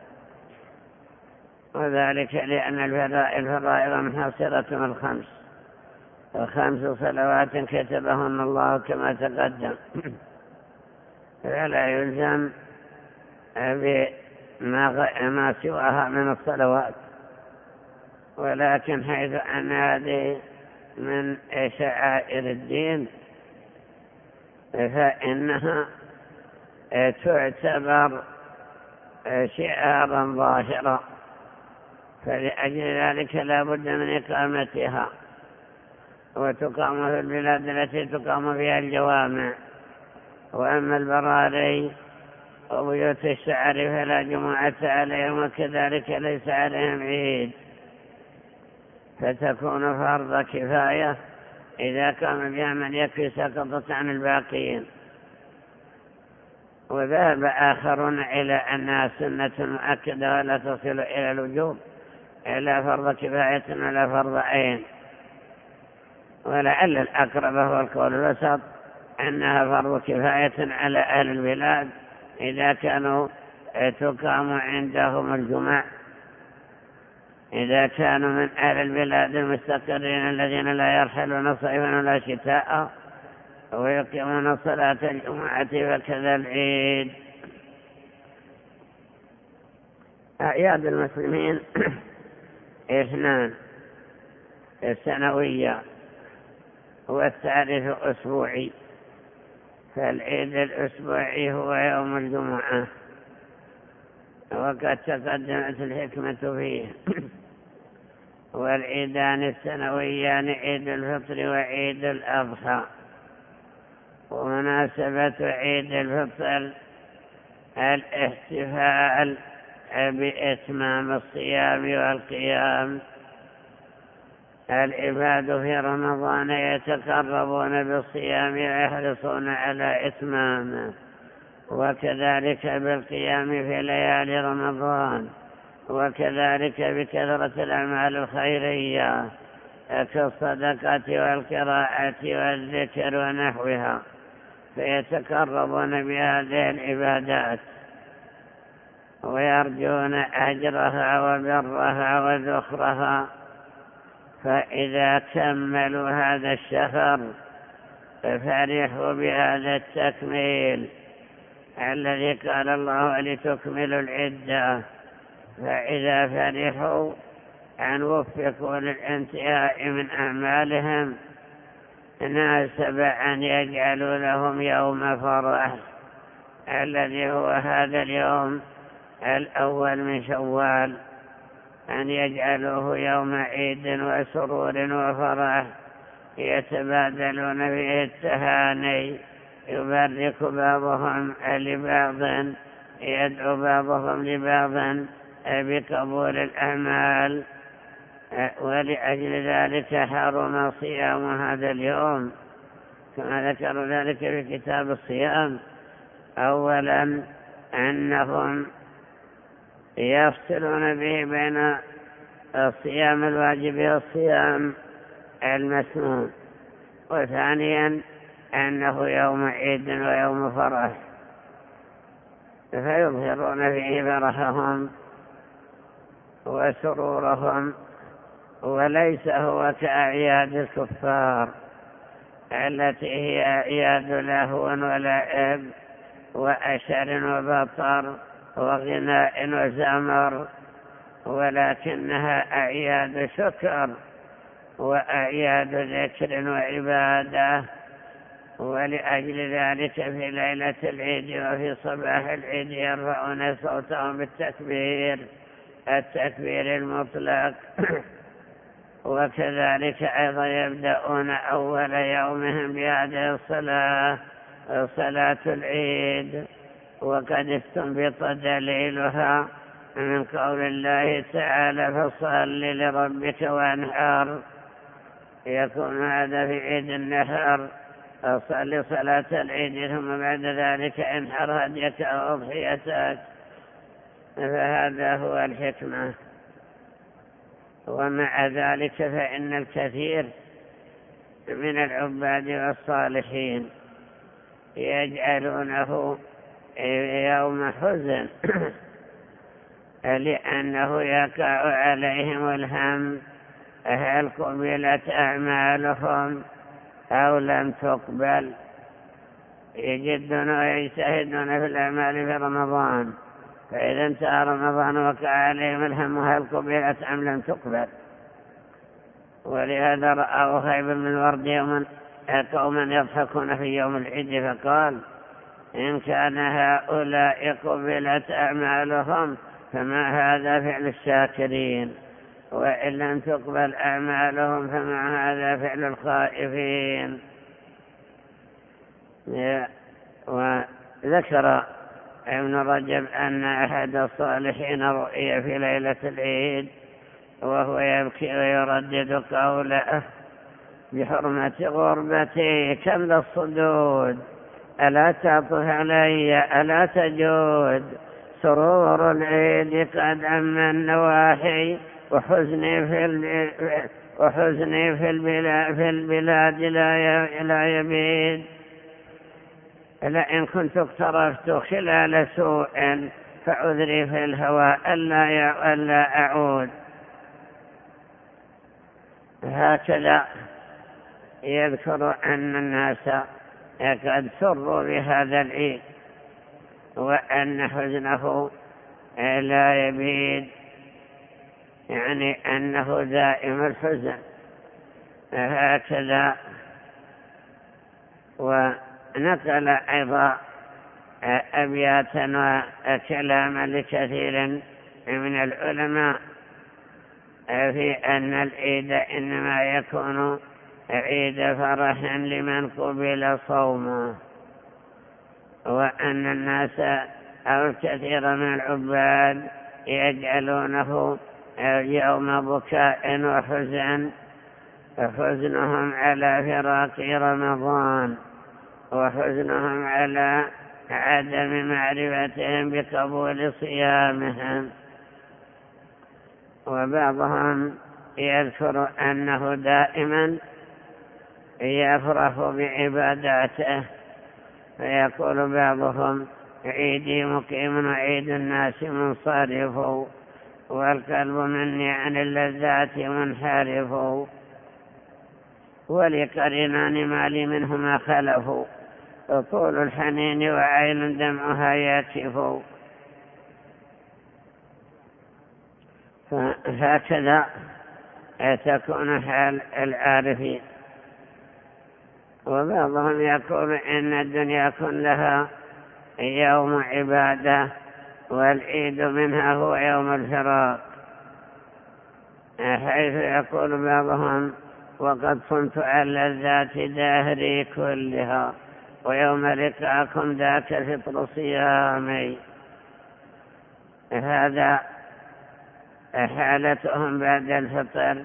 وذلك لأن الفرائض منحصرة الخمس، وخمس صلوات كتبهن الله كما تقدم، فلا يلزم بما سواها من الصلوات. ولكن حيث أن هذه من شعائر الدين فإنها تعتبر شعارا ظاهرا، فلأجل ذلك لا بد من إقامتها، وتقام في البلاد التي تقام فيها الجوامع. وأما البراري وبيوت الشعر فلا جمعة عليهم، وكذلك ليس عليهم عيد، فتكون فرض كفاية إذا كان بها من يكفي سقطت عن الباقين. وذهب آخرون إلى أنها سنة مؤكدة ولا تصل إلى الوجوب إلا فرض كفاية ولا فرض عين. ولعل الأقرب هو القول الوسط أنها فرض كفاية على أهل البلاد إذا كانوا تقام عندهم الجمع، إذا كانوا من أهل البلاد المستقرين الذين لا يرحلون صيفا ولا شتاء ويقيمون صلاة الجمعة وكذا العيد. أعياد المسلمين اثنان: السنوية والثالث أسبوعي. فالعيد الأسبوعي هو يوم الجمعة، وقد تقدمت الحكمة فيه. والعيدان السنويان عيد الفطر وعيد الأضحى. ومناسبة عيد الفطر الاحتفال بإتمام الصيام والقيام. العباد في رمضان يتقربون بالصيام ويحرصون على إتمامه، وكذلك بالقيام في ليالي رمضان، وكذلك بكثرة الأعمال الخيرية كالصدقة والقراءة والذكر ونحوها، فيتقربون بهذه العبادات ويرجون أجرها وبرها وذخرها. فإذا كملوا هذا الشهر فرحوا بهذا التكميل الذي قال الله لتكملوا العدة. فإذا فرحوا أن وفقوا للانتهاء من أعمالهم ناسب أن يجعلوا لهم يوم فرح الذي هو هذا اليوم الأول من شوال، أن يجعلوه يوم عيد وسرور وفرح يتبادلون فيه التهاني، يبارك بعضهم لبعض، يدعو بعضهم لبعض بقبول الأعمال، ولأجل ذلك حرم صيام هذا اليوم كما ذكروا ذلك في كتاب الصيام. أولا أنهم يفصلون به بين الصيام الواجب والصيام المسنون، وثانيا أنه يوم عيد ويوم فرح فيظهرون فيه فرحهم وسرورهم، وليس هو كأعياد الكفار التي هي أعياد لهو ولعب وأشر وبطر وغناء وزمر، ولكنها أعياد شكر وأعياد ذكر وعبادة. ولأجل ذلك في ليلة العيد وفي صباح العيد يرفعون صوتهم بالتكبير، التكبير المطلق، وكذلك أيضا يبدأون أول يومهم بهذه الصلاة، صلاة العيد، وقد استنبط دليلها من قول الله تعالى فصل لربك وانحر، يكون هذا في عيد النحر، صل صلاة العيد ثم بعد ذلك انحر هديك أو أضحيتك، فهذا هو الحكمة. ومع ذلك فإن الكثير من العباد والصالحين يجعلونه يوم حزن لأنه يقع عليهم الهم هل قبلت أعمالهم أو لم تقبل. يجدون ويجتهدون في الأعمال في رمضان، فإذا انتهى رمضان وقع عليهم الهم هل قبلت أم لم تقبل. ولهذا رأوا خيب من ورد يوما قوما يضحكون في يوم العيد فقال إن كان هؤلاء قبلت أعمالهم فما هذا فعل الشاكرين، وإن لم تقبل أعمالهم فما هذا فعل الخائفين. وذكر ابن رجب أن أحد الصالحين رؤي في ليلة العيد وهو يبكي ويردد قوله بحرمة غربتي كم ذا الصدود، ألا تعطف علي ألا تجود، سرور العيد قد عم النواحي، وحزني في البلاد لا يبيد. لئن كنت اقترفت خلال سوء فعذري في الهوى ألا أعود. هكذا يذكر أن الناس قد سروا بهذا العيد وأن حزنه لا يبيد، يعني أنه دائم الحزن. هكذا ونقل أيضا أبياتا وكلاما لكثير من العلماء في أن العيد إنما يكون عيد فرح لمن قبل صومه، وأن الناس أو الكثير من العباد يجعلونه يوم بكاء وحزن، حزنهم على فراق رمضان وحزنهم على عدم معرفتهم بقبول صيامهم. وبعضهم يذكر أنه دائما يفرح بعباداته، فيقول بعضهم عيدي مقيم وعيد الناس منصرف، والقلب مني عن اللذات منحرف، ولقرنان ما لي منهما خلف، طول الحنين وعين دمعها يكشف. فهكذا تكون حال العارفين. وبعضهم يقول إن الدنيا كلها يوم عبادة والعيد منها هو يوم الفراق، حيث يقول بعضهم وقد صمت على لذات دهري كلها ويوم لقاكم ذاك فطر صيامي. هذا حالتهم بعد الفطر.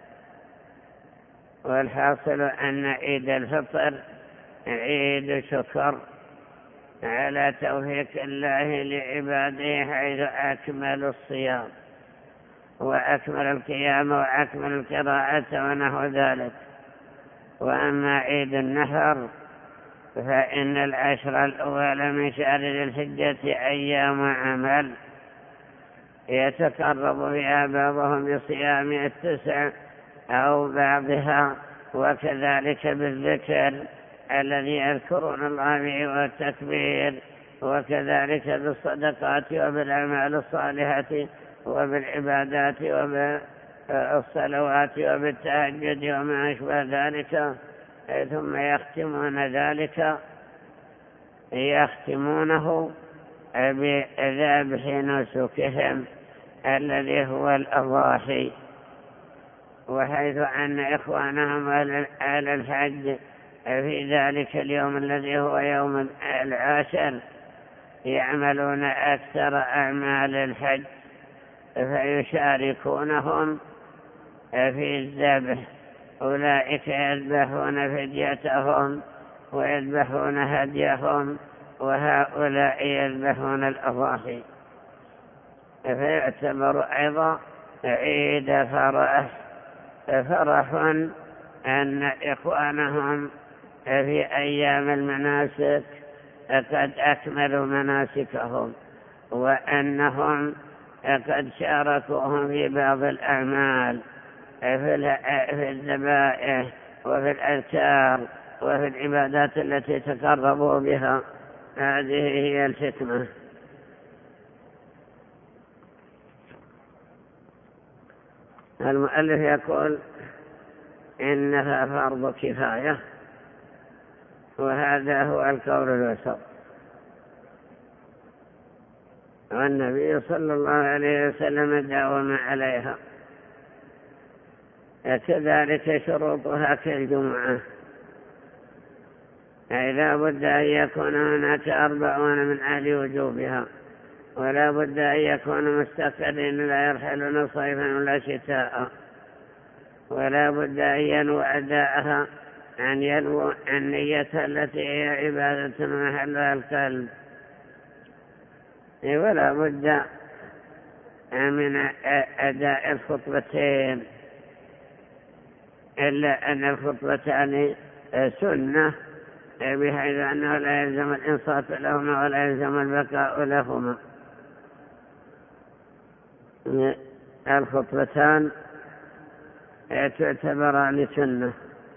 والحاصل أن عيد الفطر عيد شكر على توفيق الله لعباده، حيث أكمل الصيام وأكمل القيام وأكمل القراءة ونحو ذلك. وأما عيد النحر فإن العشر الأول من شهر ذي الحجة أيام عمل يتقرب بها بعضهم بصيام التسع أو بعضها، وكذلك بالذكر الذي يذكرون الله به والتكبير، وكذلك بالصدقات وبالأعمال الصالحة وبالعبادات وبالصلوات وبالتهجد وما أشبه ذلك. ثم يختمونه بذبح نسكهم الذي هو الأضاحي. وحيث أن إخوانهم على الحج في ذلك اليوم الذي هو يوم العاشر يعملون أكثر أعمال الحج، فيشاركونهم في الذبح. أولئك يذبحون فديتهم ويذبحون هديهم، وهؤلاء يذبحون الأضاحي. فيعتبر أيضا عيد فرح أن إخوانهم في أيام المناسك قد أكملوا مناسكهم، وأنهم قد شاركوهم في بعض الأعمال في الذبائح وفي الأذكار وفي العبادات التي تقربوا بها. هذه هي الحكمة. المؤلف يقول إنها فرض كفاية، وهذا هو القول الوسط. والنبي صلى الله عليه وسلم داوم عليها. كذلك شروطها كالجمعة، أي لا بد أن يكون هناك 40 من أهل وجوبها، ولا بد أن يكون مستقرين لا يرحلون صيفا ولا شتاء، ولا بد أن ينوى أداءها، أن ينوى النية التي هي عبادة محلها القلب، ولا بد من أداء الخطبتين، إلا أن الخطبتان سنة، بحيث أنه لا يلزم الإنصات لهما ولا يلزم البقاء لهما. الخطبتان تعتبران سنة.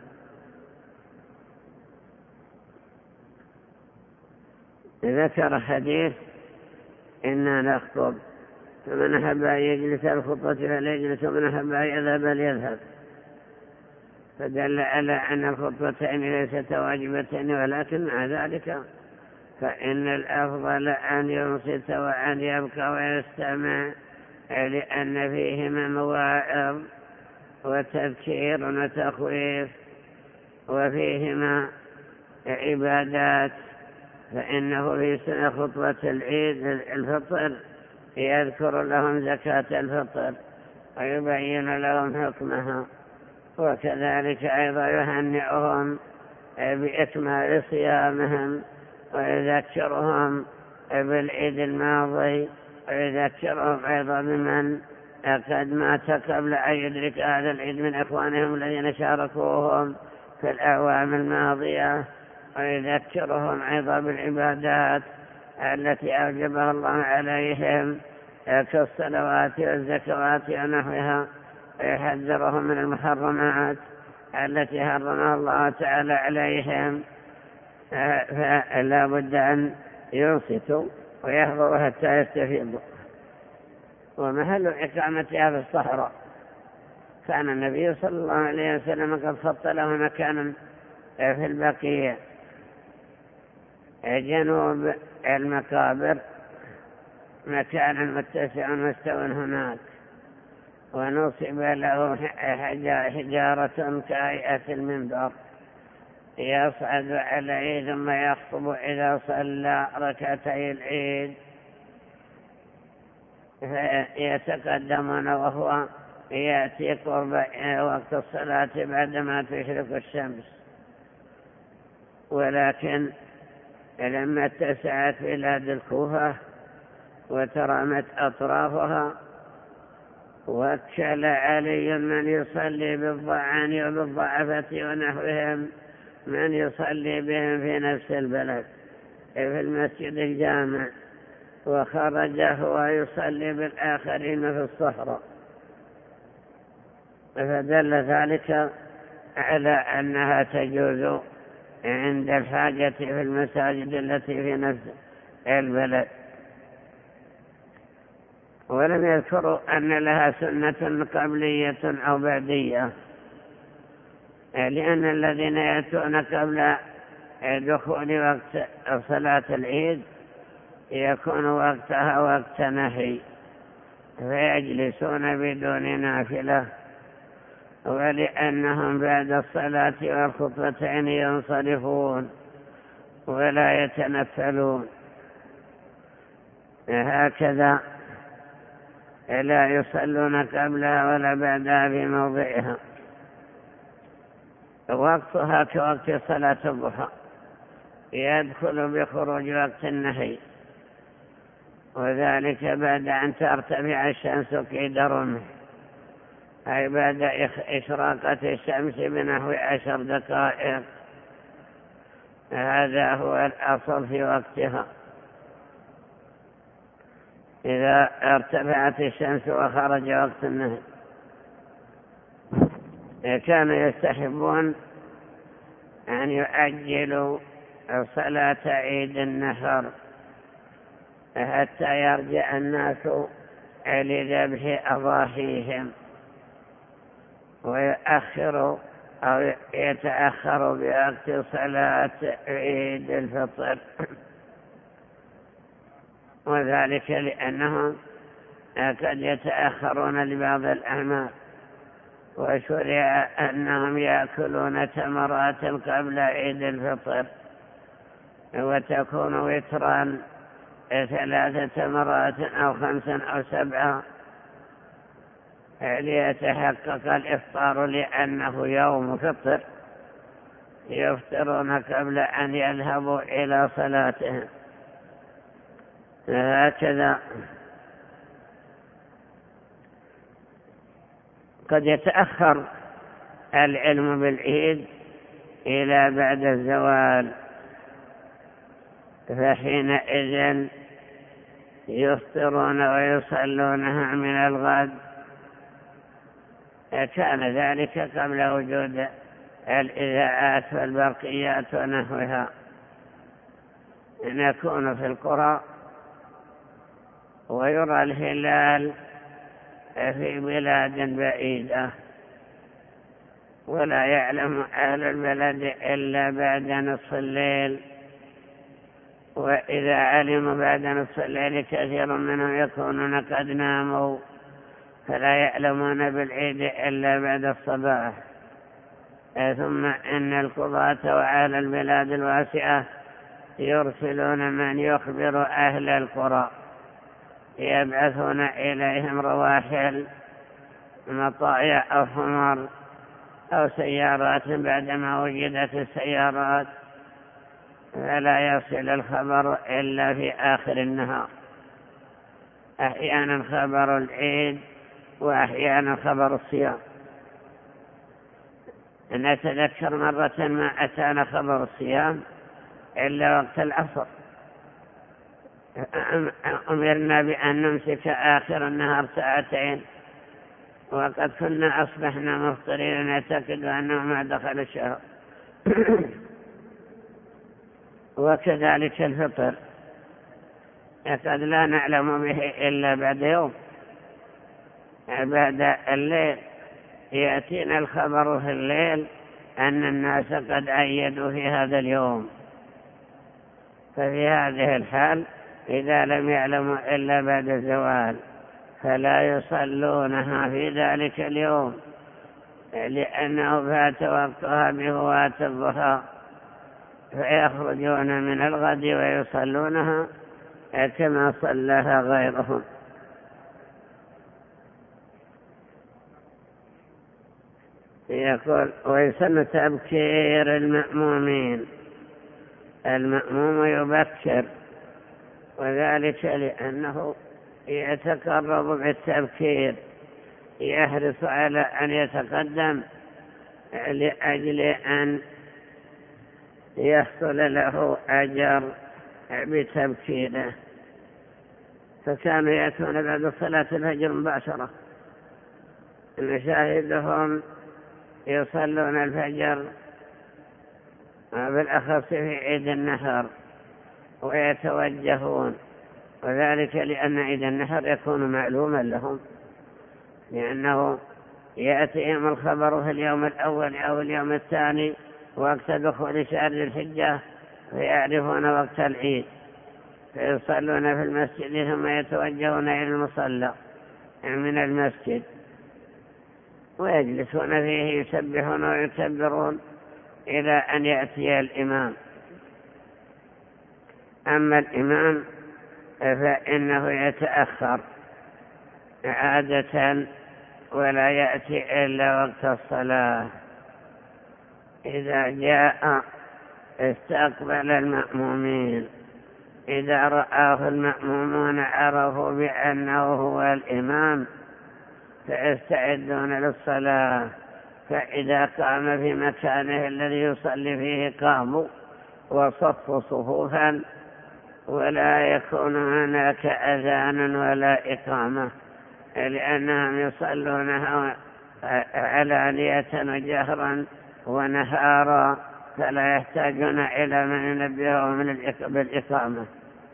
ذكر حديث إنا نخطب، فمن أحب أن يجلس الخطبة فليجلس، ومن أحب أن يذهب ليذهب، فدل على أن الخطبتين ليست واجبتين، ولكن مع ذلك فإن الأفضل أن ينصت وأن يبقى ويستمع، لأن فيهما مواعظ وتذكير وتخويف، وفيهما عبادات. فإنه في سنة خطبة العيد الفطر يذكر لهم زكاة الفطر ويبين لهم حكمها، وكذلك أيضا يهنئهم بإكمال صيامهم، ويذكرهم بالعيد الماضي، ويذكرهم أيضا بمن قد مات قبل أن يدرك هذا العيد من إخوانهم الذين شاركوهم في الأعوام الماضية، ويذكرهم أيضا بالعبادات التي أوجبها الله عليهم كالصلوات والزكوات ونحوها، ويحذرهم من المحرمات التي حرمها الله تعالى عليهم. فلا بد أن ينصتوا ويحضروا حتى يستفيضوا. ومحل إقامتها في الصحراء، كان النبي صلى الله عليه وسلم قد خط له مكانا في البقيع جنوب المقابر، مكانا متسع مستوى هناك، ونصب له حجارة كهيئة المنبر يصعد عليه ثم يخطب إذا صلى ركعتي العيد، فيتقدمون وهو يأتي قرب وقت الصلاة بعدما تشرق الشمس. ولكن لما اتسعت بلاد الكوفة وترمت أطرافها وكل علي من يصلي بالضعان وبالضعفة ونحوهم من يصلي بهم في نفس البلد في المسجد الجامع، وخرج هو يصلي بالآخرين في الصحراء، فدل ذلك على أنها تجوز عند الحاجة في المساجد التي في نفس البلد. ولم يذكروا أن لها سنة قبلية أو بعدية، لأن الذين يأتون قبل دخول وقت صلاة العيد يكون وقتها وقت نهي فيجلسون بدون نافلة، ولأنهم بعد الصلاة والخطبتين ينصرفون ولا يتنفلون، هكذا لا يصلون قبلها ولا بعدها في موضعها. وقتها كوقت صلاة الضحى يدخل بخروج وقت النهي، وذلك بعد أن ترتفع الشمس كيد رمح، أي بعد إشراقة الشمس بنحو 10 دقائق. هذا هو الأصل في وقتها. إذا ارتفعت الشمس وخرج وقت النهي كانوا يستحبون أن يؤجلوا صلاة عيد النحر حتى يرجع الناس لذبح أضاحيهم، ويؤخروا أو يتأخروا بوقت صلاة عيد الفطر، وذلك لأنهم قد يتأخرون لبعض الأعمال، وشرع أنهم يأكلون تمرات قبل عيد الفطر، وتكون وترا 3 تمرات أو 5 أو 7 ليتحقق الإفطار، لأنه يوم فطر يفطرون قبل أن يذهبوا إلى صلاتهم. هكذا قد يتأخر العلم بالعيد إلى بعد الزوال، فحينئذ يفطرون ويصلونها من الغد. كان ذلك قبل وجود الإذاعات والبرقيات ونحوها. نكون في القرى ويرى الهلال في بلاد بعيدة، ولا يعلم أهل البلد إلا بعد نصف الليل، وإذا علموا بعد نصف الليل كثير منهم يكونون قد ناموا، فلا يعلمون بالعيد إلا بعد الصباح. ثم إن القضاة وأهل البلاد الواسعة يرسلون من يخبر أهل القرى، يبعثون إليهم رواحل مطايا أو حمر أو سيارات بعدما وجدت السيارات، فلا يصل الخبر إلا في آخر النهار، أحيانا خبر العيد وأحيانا خبر الصيام. نتذكر مرة ما أتانا خبر الصيام إلا وقت العصر، أمرنا بأن نمسك آخر النهار 2 ساعات، وقد كنا أصبحنا مفطرين نعتقد أنه ما دخل الشهر. وكذلك الفطر قد لا نعلم به إلا بعد يوم، بعد الليل يأتينا الخبر في الليل أن الناس قد عيدوا في هذا اليوم. ففي هذه الحال إذا لم يعلموا إلا بعد الزوال فلا يصلونها في ذلك اليوم لأنه فات وقتها بفوات الضحى، فيخرجون من الغد ويصلونها كما صلىها غيرهم. يقول ويسن تبكير المأمومين، المأموم يبكر، وذلك لأنه يتقرب بالتبكير، يحرص على أن يتقدم لأجل أن يحصل له أجر بتبكيره. فكانوا يأتون بعد صلاة الفجر مباشرة، نشاهدهم يصلون الفجر بالأخص في عيد النحر ويتوجهون، وذلك لأن عيد النحر يكون معلوما لهم، لأنه يأتيهم الخبر في اليوم الأول أو اليوم الثاني وقت دخول شهر الحجة، فيعرفون وقت العيد، فيصلون في المسجد ثم يتوجهون إلى المصلى من المسجد ويجلسون فيه يسبحون ويكبرون إلى أن يأتي الإمام. أما الإمام فإنه يتأخر عادة ولا يأتي إلا وقت الصلاة. إذا جاء استقبل المأمومين، إذا رآه المأمومون عرفوا بأنه هو الإمام فيستعدون للصلاة، فإذا قام في مكانه الذي يصلي فيه قاموا وصفوا صفوفا، ولا يكون هناك أذان ولا إقامة، لأنهم يصلونها علانية وجهرا ونهارا، فلا يحتاجون إلى من ينبههم بالإقامة.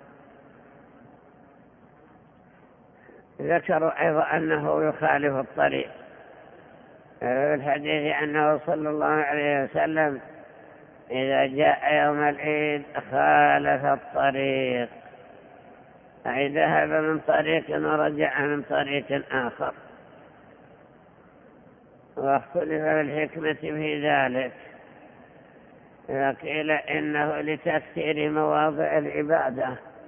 ذكروا أيضا أنه يخالف الطريق، في الحديث أنه صلى الله عليه وسلم إذا جاء يوم العيد خالف الطريق، أي ذهب من طريق ورجع من طريق آخر، واختلف الحكمة في ذلك، وقيل إنه لتكثير مواضع العبادة،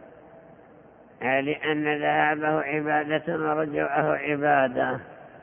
لأن ذهابه عبادة ورجوعه عبادة،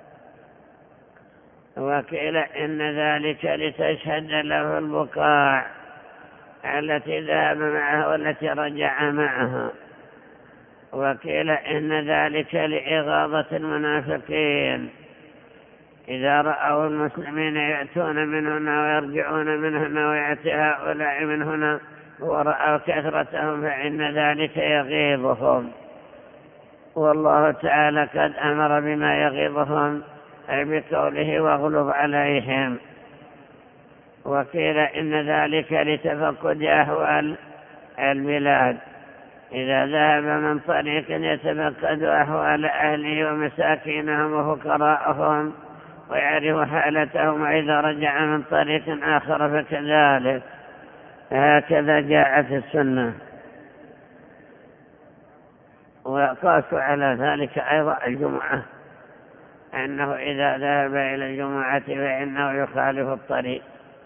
وقيل إن ذلك لتشهد له البقاع التي ذهب معها والتي رجع معها، وقيل إن ذلك لإغاظة المنافقين إذا رأوا المسلمين يأتون من هنا ويرجعون من هنا ويأتي هؤلاء من هنا ورأوا كثرتهم فإن ذلك يغيظهم، والله تعالى قد أمر بما يغيظهم أي بقوله واغلظ عليهم. وقيل إن ذلك لتفقد أحوال البلاد، إذا ذهب من طريق يتفقد أحوال أهله ومساكينهم وفقراءهم ويعرف حالتهم، وإذا رجع من طريق آخر فكذلك، هكذا جاءت السنة. وقاسوا على ذلك أيضا الجمعة، أنه إذا ذهب إلى الجمعة فإنه يخالف الطريق،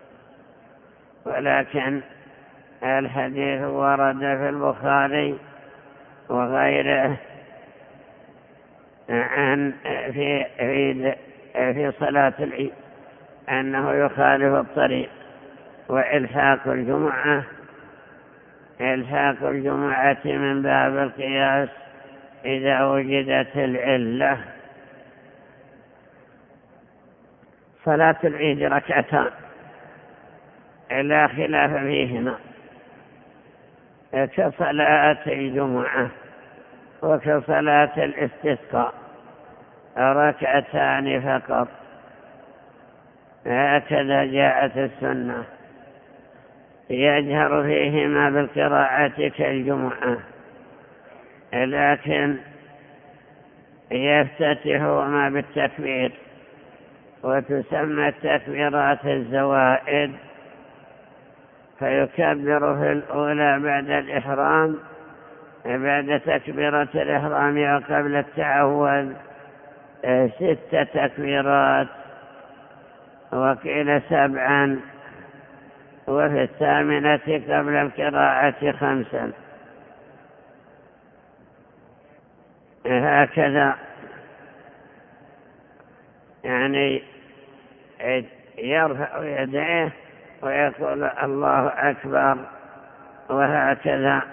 ولكن الحديث ورد في البخاري وغيره عن في صلاة العيد أنه يخالف الطريق. وإلحاق الجمعة من باب القياس إذا وجدت العلة. صلاة العيد ركعتان لا خلاف فيهما، كصلاة الجمعة وكصلاة الاستسقاء، ركعتان فقط، هكذا جاءت السنة، يجهر فيهما بالقراءة كالجمعة، لكن يفتتحهما بالتكبير، وتسمى التكبيرات الزوائد، فيكبر في الأولى بعد الإحرام بعد تكبيرة الإحرام وقبل التعوذ 6 تكبيرات، وقيل 7، وفي 8 قبل القراءة 5. هكذا يعني يرفع يديه ويقول الله أكبر، وهكذا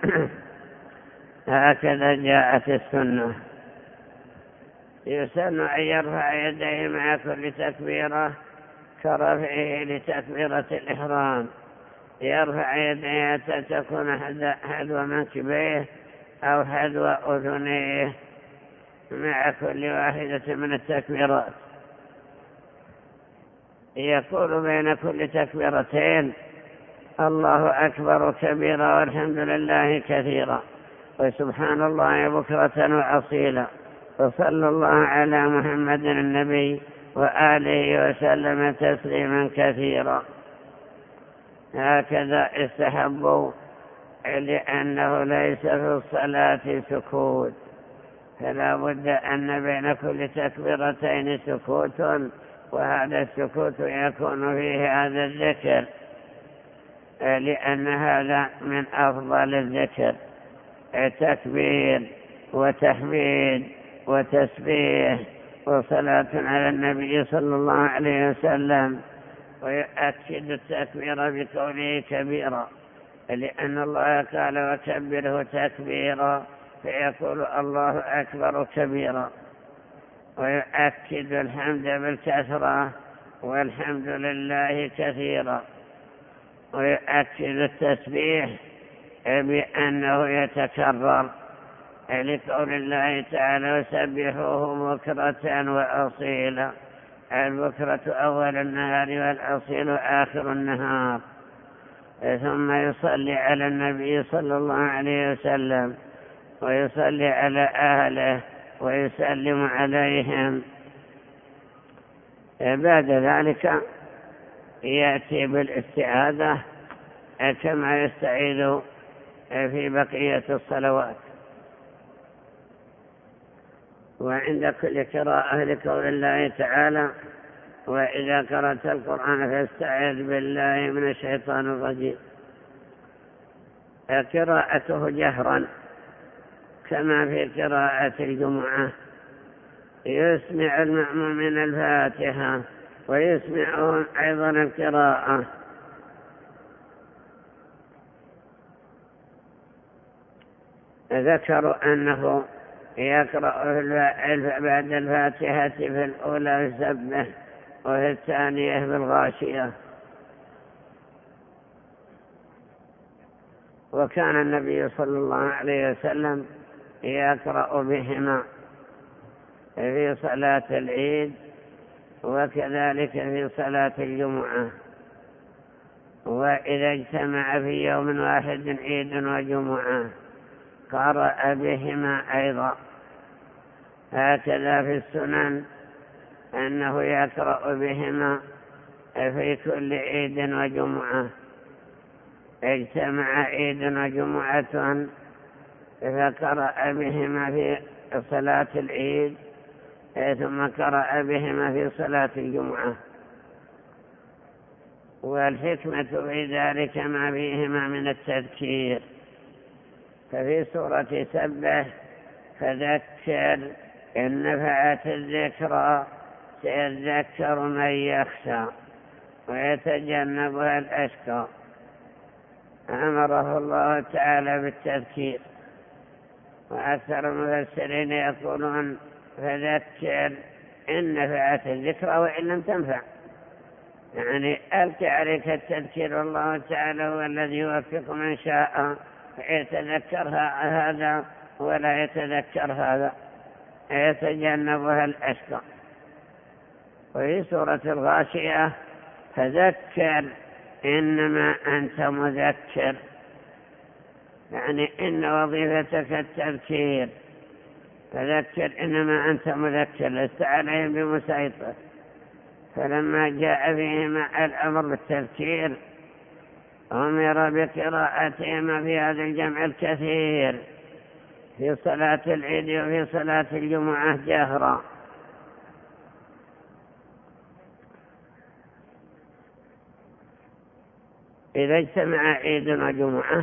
جاءت السنة. يسن أن يرفع يديه مع كل تكبيرة كرفعه لتكبيرة الإحرام، يرفع يديه حتى تكون حذو منكبيه أو حذو أذنيه مع كل واحدة من التكبيرات. يقول بين كل تكبيرتين الله أكبر كبيرا والحمد لله كثيرا وسبحان الله بكرة وأصيلا وصلى الله على محمد النبي وآله وسلم تسليما كثيرا. هكذا استحبوا، لأنه ليس في الصلاة سكوت، فلا بد أن بين كل تكبيرتين سكوت، وهذا السكوت يكون فيه هذا الذكر، لأن هذا من أفضل الذكر، تكبير وتحميد وتسبيح وصلاة على النبي صلى الله عليه وسلم. ويؤكد التكبير بقوله كبيرا، لأن الله قال وكبره تكبيرا، فيقول الله أكبر كبيرا. ويؤكد الحمد بالكثرة والحمد لله كثيرا. ويؤكد التسبيح بأنه يتكرر، لقول الله تعالى وسبحوه بكرة وأصيلا، البكرة أول النهار والأصيل آخر النهار. ثم يصلي على النبي صلى الله عليه وسلم ويصلي على أهله ويسلم عليهم. بعد ذلك يأتي بالاستعاذة كما يستعيذ في بقية الصلوات. وعند كل قراءة لقول الله تعالى وإذا قرأت القرآن فاستعذ بالله من الشيطان الرجيم. قراءته جهرا كما في قراءة الجمعة، يسمع المأموم من الفاتحة ويسمعهم أيضا القراءة. ذكروا أنه يقرأ بعد الفاتحة في الأولى بسبح وفي الثانية بالغاشية. وكان النبي صلى الله عليه وسلم يقرأ بهما في صلاة العيد وكذلك في صلاة الجمعة. وإذا اجتمع في يوم واحد عيد وجمعة قرأ بهما أيضا. هكذا في السنن أنه يقرأ بهما في كل عيد وجمعة. اجتمع عيد وجمعة فقرأ بهما في صلاة العيد ثم قرأ بهما في صلاة الجمعة. والحكمة في ذلك ما فيهما من التذكير. ففي سورة سبح فذكر إن نفعت الذكرى سيذكر من يخشى ويتجنبها الأشقى. أمره الله تعالى بالتذكير. وأكثر المفسرين يقولون فذكر إن نفعت الذكرى وإن لم تنفع، يعني ألقي عليك التذكير، والله تعالى هو الذي يوفق من شاء يتذكر هذا ولا يتذكر هذا، يتجنبها الأشقى. وفي سورة الغاشية فذكر إنما أنت مذكر، يعني إن وظيفتك التذكير، فذكر إنما أنت مذكر لست عليهم بمسيطر. فلما جاء فيهما الأمر بالتذكير أمر بقراءتهما في هذا الجمع الكثير في صلاة العيد وفي صلاة الجمعة جهرا. إذا اجتمع عيد وجمعة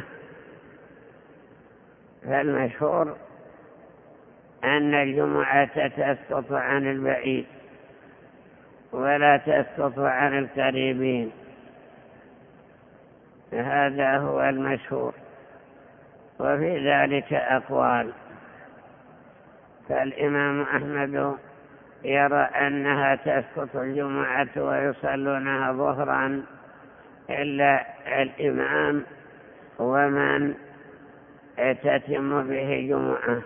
فالمشهور أن الجمعة تسقط عن البعيد ولا تسقط عن القريبين، هذا هو المشهور، وفي ذلك أقوال. فالإمام أحمد يرى أنها تسقط الجمعة ويصلونها ظهرا إلا الإمام ومن تتم به جمعة.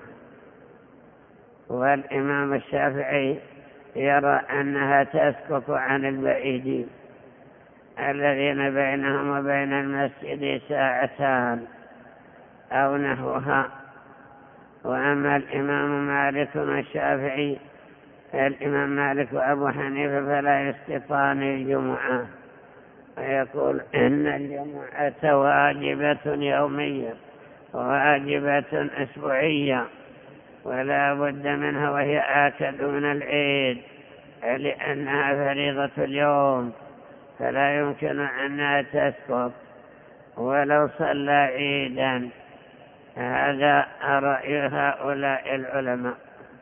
والإمام الشافعي يرى أنها تسقط عن البعيدين الذين بينهم وبين المسجد ساعتان أو نحوها. وأما الإمام مالك والشافعي، الإمام مالك وأبو حنيفة فلا يسقطان الجمعة، ويقول إن الجمعة واجبة يومية واجبة أسبوعية ولا بد منها، وهي آكد من العيد لأنها فريضة اليوم، فلا يمكن أنها تسقط ولو صلى عيدا. هذا رأي هؤلاء العلماء،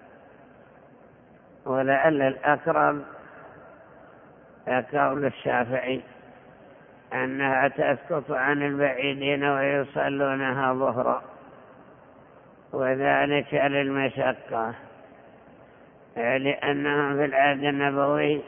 ولعل الأقرب قول الشافعي أنها تسقط عن البعيدين ويصلونها ظهرا، وذلك للمشقة، لأنهم في العهد النبوي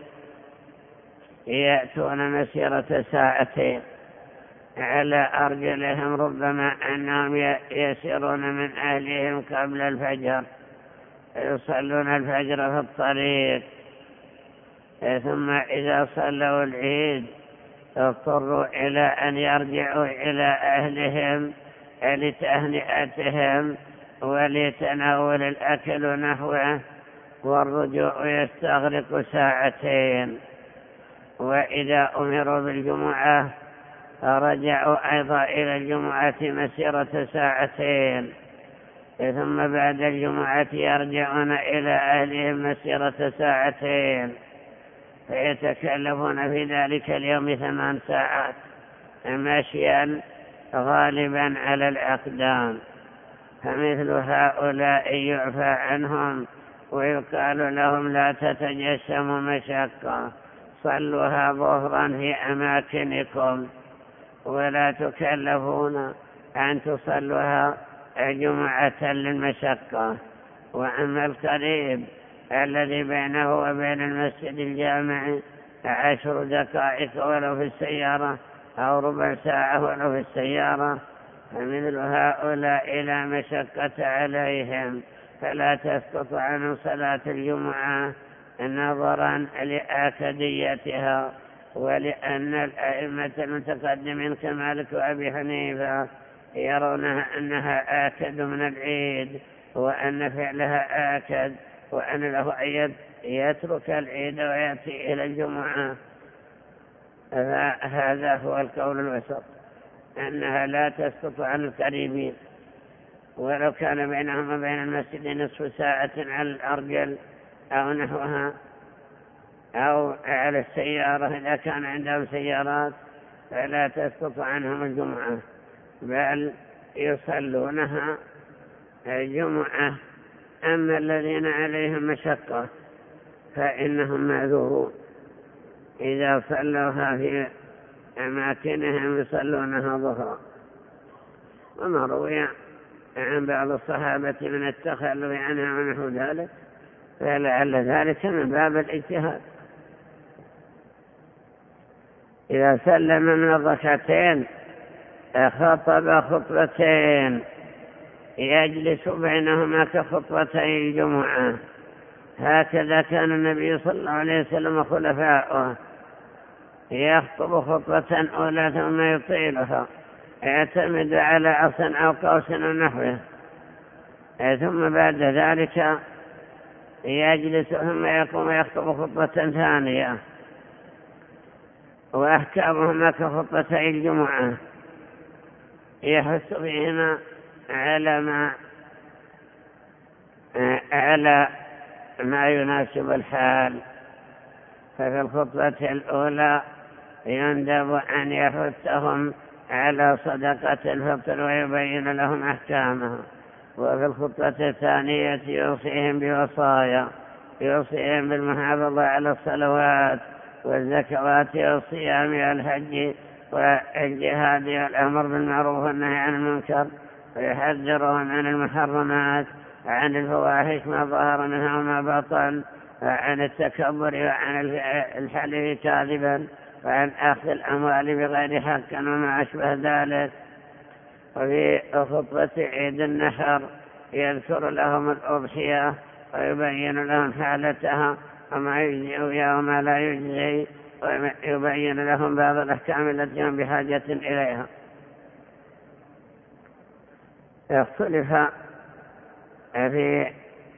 يأتون مسيرة ساعتين على أرجلهم، ربما أنهم يسيرون من أهلهم قبل الفجر، يصلون الفجر في الطريق، ثم إذا صلوا العيد اضطروا إلى أن يرجعوا إلى أهلهم لتهنئتهم ولتناول الأكل نحوه، والرجوع يستغرق ساعتين. وإذا أمروا بالجمعة رجعوا أيضا إلى الجمعة مسيرة ساعتين، ثم بعد الجمعة يرجعون إلى أهلهم مسيرة ساعتين، فيتكلفون في ذلك اليوم 8 ساعات مشيا غالبا على الأقدام. فمثل هؤلاء يعفى عنهم ويقال لهم لا تتجسموا مشقة، صلوها ظهرا في أماكنكم ولا تكلفون أن تصلوها جمعة للمشقة. وأما القريب الذي بينه وبين المسجد الجامع 10 دقائق ولو في السيارة أو ربع ساعة ولو في السيارة، فمثل هؤلاء لا مشقة عليهم، فلا تسقط عنهم صلاة الجمعة نظرا لآكديتها، ولأن الأئمة المتقدمين كمالك وأبي حنيفة يرونها أنها آكد من العيد، وأن فعلها آكد، وأن له أن يترك العيد ويأتي إلى الجمعة. هذا هو القول الوسط، أنها لا تسقط عن القريبين ولو كان بينهم وبين المسجد نصف ساعة على الأرجل أو نحوها، أو على السيارة إذا كان عندهم سيارات، فلا تسقط عنهم الجمعة، بل يصلونها الجمعة. أما الذين عليهم مشقة فإنهم معذورون، إذا صلوها في أماكنهم يصلونها ظهرا. وما روي عن بعض الصحابة من التخلف عنها ونحو ذلك، فلعل ذلك من باب الاجتهاد. إذا سلم من الركعتين خطب خطبتين يجلس بينهما كخطبتي الجمعة، هكذا كان النبي صلى الله عليه وسلم وخلفاؤه، يخطب خطبة أولى ثم يطيلها، يعتمد على عصا أو قوس أو نحوه، ثم بعد ذلك يجلس ثم يقوم يخطب خطبة ثانية، وأحكامهما كخطبتي الجمعة، يحث بهما على ما على ما يناسب الحال. ففي الخطبة الأولى يندب أن يحثهم على صدقة الفطر ويبين لهم أحكامها. وفي الخطبة الثانية يوصيهم بوصايا، يوصيهم بالمحافظة على الصلوات والزكوات والصيام والحج والجهاد والأمر بالمعروف والنهي عن المنكر، ويحذرهم عن المحرمات، عن الفواحش ما ظهر منها وما بطن، عن التكبر وعن الحلف كاذبا، وعن أخذ الأموال بغير حق وما أشبه ذلك. وفي خطبة عيد النحر يذكر لهم الأضحية ويبين لهم حالتها وما يجزي وما لا يجزي، ويبين لهم بعض الأحكام التي هم بحاجة إليها. اختلف في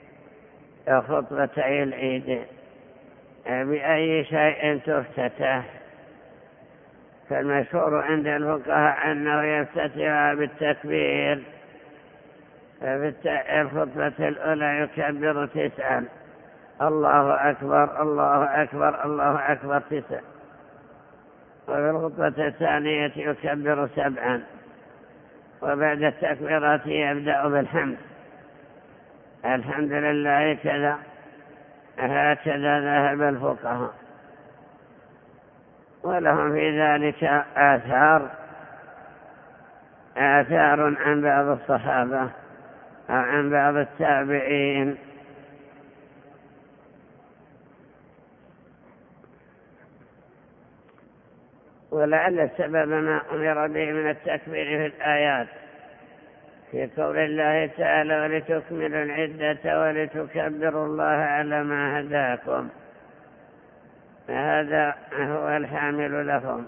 خطبتي العيد بأي شيء تفتتح. فالمشهور عند الفقهاء أنه يفتتح بالتكبير. في الخطبة الأولى يكبر 9، الله أكبر الله أكبر الله أكبر 9. وفي الخطبة الثانية يكبر 7، وبعد التكبيرات يبدأ بالحمد، الحمد لله كذا. هكذا ذهب الفقهاء، ولهم في ذلك آثار عن بعض الصحابة أو عن بعض التابعين. ولعل السبب ما أمر به من التكبير في الآيات، في قول الله تعالى ولتكملوا العدة ولتكبروا الله على ما هداكم، هذا هو الحامل لهم.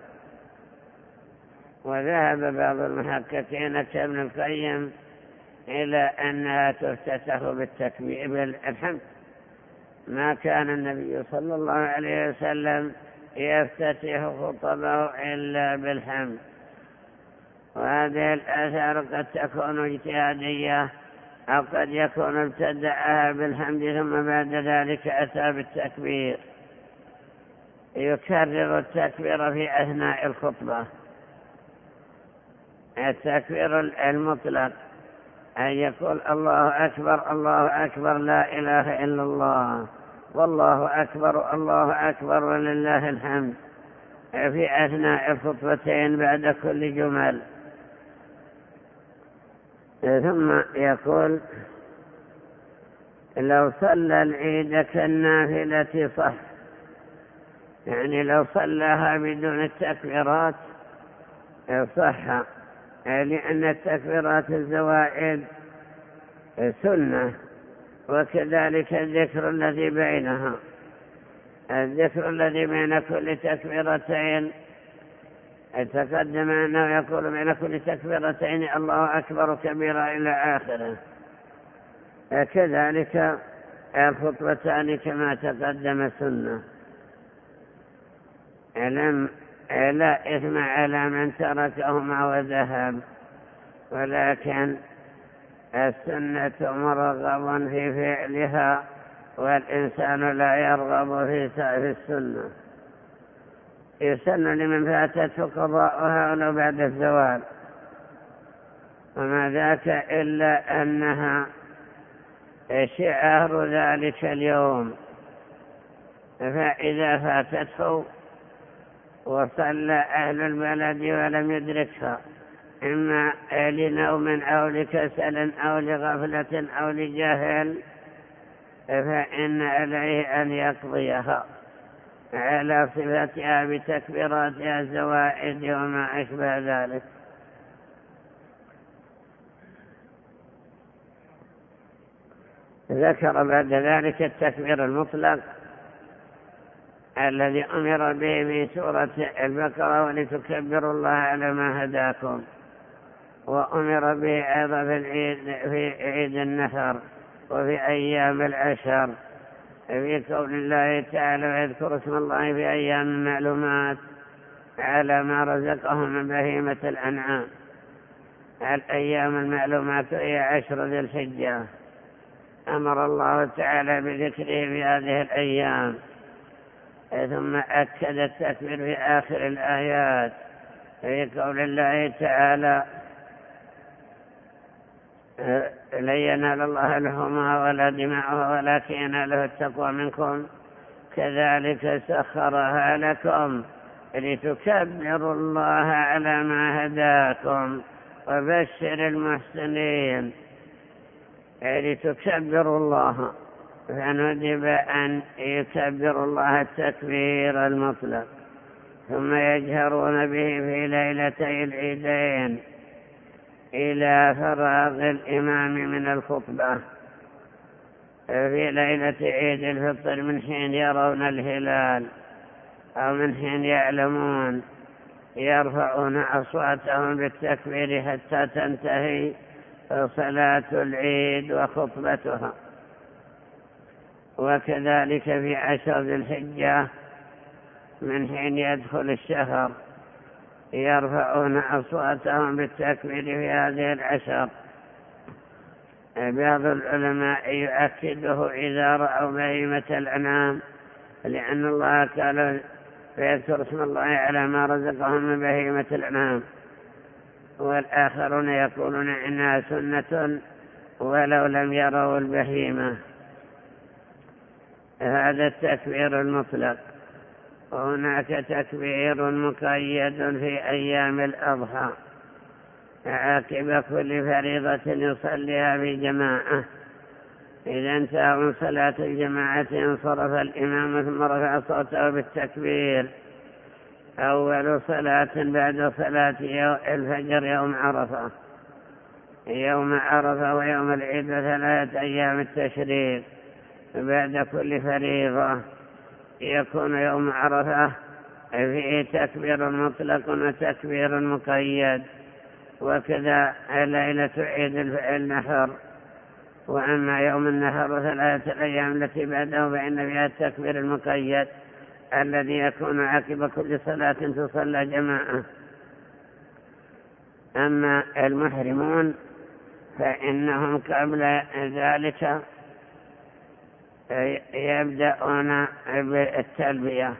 وذهب بعض المحققين كابن القيم إلى أنها تفتتح بالتكبير بالحمد. ما كان النبي صلى الله عليه وسلم يفتتح خطبه إلا بالحمد. وهذه الآثار قد تكون اجتهادية أو قد يكون ابتدأها بالحمد ثم بعد ذلك أتى بالتكبير. يكرر التكبير في أثناء الخطبة. التكبير المطلق أن يقول الله أكبر الله أكبر لا إله إلا الله والله أكبر الله أكبر ولله الحمد في أثناء الخطبتين بعد كل جمل. ثم يقول لو صلى العيد كالنافلة صح، يعني لو صلىها بدون التكبيرات صح، لأن التكبيرات الزوائد سنة، وكذلك الذكر الذي بينها. الذكر الذي بين كل تكبيرتين تقدم أنه يقول بين كل تكبيرتين الله أكبر كبيرا إلى آخره. كذلك الخطبتان كما تقدم سنة. لا إثم على من تركهما وذهب، ولكن السنة مرغب في فعلها والإنسان لا يرغب في السنة. يسن لمن فاتته قضاؤها ولو بعد الزوال، وما ذاك إلا أنها شعار ذلك اليوم، فإذا فاتته وصلى أهل البلد ولم يدركها إما لنوم أو لكسل أو لغفلة أو لجهل، فإن عليه أن يقضيها على صفتها بتكبيراتها الزوائد وما أشبه ذلك. ذكر بعد ذلك التكبير المطلق الذي أمر به في سورة البقرة ولتكبروا الله على ما هداكم، وأمر به أيضا في عيد النحر وفي أيام العشر، في قول الله تعالى ويذكر اسم الله في أيام معلومات على ما رزقهم من بهيمة الأنعام. الأيام المعلومات هي 10 ذي الحجة، أمر الله تعالى بذكره في هذه الأيام. ثم أكد التكبير في آخر الآيات في قول الله تعالى: لن ينال الله لحومها ولا دماؤها ولكن يناله التقوى منكم كذلك سخرها لكم لتكبروا الله على ما هداكم وبشر المحسنين. لتكبروا الله، فندب أن يكبروا الله التكبير المطلق، ثم يجهرون به في ليلتي العيدين إلى فراغ الإمام من الخطبة. في ليلة عيد الفطر من حين يرون الهلال أو من حين يعلمون يرفعون أصواتهم بالتكبير حتى تنتهي صلاة العيد وخطبتها. وكذلك في 10 ذي الحجة من حين يدخل الشهر يرفعون أصواتهم بالتكبير في هذه 10. بعض العلماء يؤكده إذا رأوا بهيمة الأنعام، لأن الله قال: فيذكر اسم الله على ما رزقهم من بهيمة الأنعام. والآخرون يقولون إنها سنة ولو لم يروا البهيمة. هذا التكبير المطلق. وهناك تكبير مقيد في أيام الأضحى عقب كل فريضة يصليها في جماعة. إذا انتهى من صلاة الجماعة انصرف الإمام ثم رفع صوته بالتكبير. أول صلاة بعد صلاة الفجر يوم عرفة. يوم عرفة ويوم العيد 3 أيام التشريق. بعد كل فريضة يكون يوم عرفة فيه تكبير مطلق وتكبير مقيد، وكذا ليلة عيد النحر. وأما يوم النحر 3 أيام التي بعده فإن فيها التكبير المقيد الذي يكون عقب كل صلاة تصلى جماعة. أما المحرمون فإنهم قبل ذلك يبدأون بالتلبية.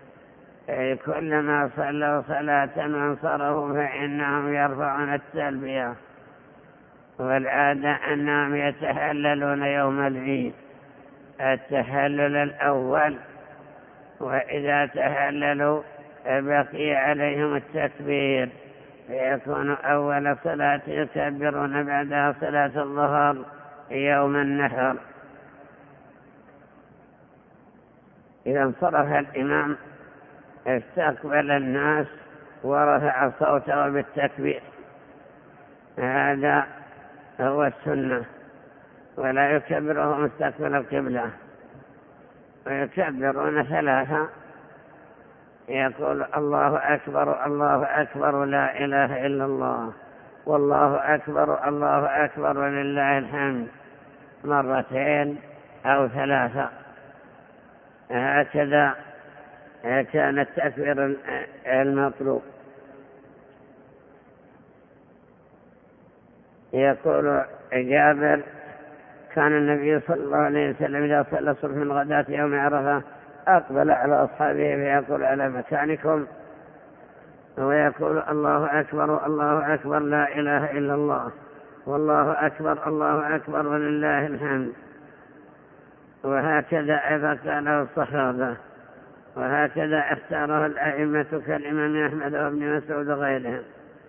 كلما صلوا صلاة وانصرفوا فإنهم يرفعون التلبية. والعادة أنهم يتحللون يوم العيد التحلل الأول، وإذا تحللوا بقي عليهم التكبير، فيكون أول صلاة يكبرون بعدها صلاة الظهر يوم النحر. إذا انصرف الإمام استقبل الناس ورفع صوته بالتكبير. هذا هو السنة، ولا يكبره مستقبل القبلة. ويكبرون 3، يقول: الله أكبر الله أكبر لا إله إلا الله، والله أكبر الله أكبر ولله الحمد، 2 أو 3. هكذا كان التكبير المطلوب. يقول جابر: كان النبي صلى الله عليه وسلم إذا صلى الصبح من غداة يوم عرفة أقبل على أصحابه فيقول: على مكانكم، ويقول: الله أكبر الله أكبر لا إله إلا الله، والله أكبر الله أكبر ولله الحمد. وهكذا أيضا قاله الصحابة، وهكذا اختاره الأئمة كالإمام أحمد وابن مسعود وغيرهم.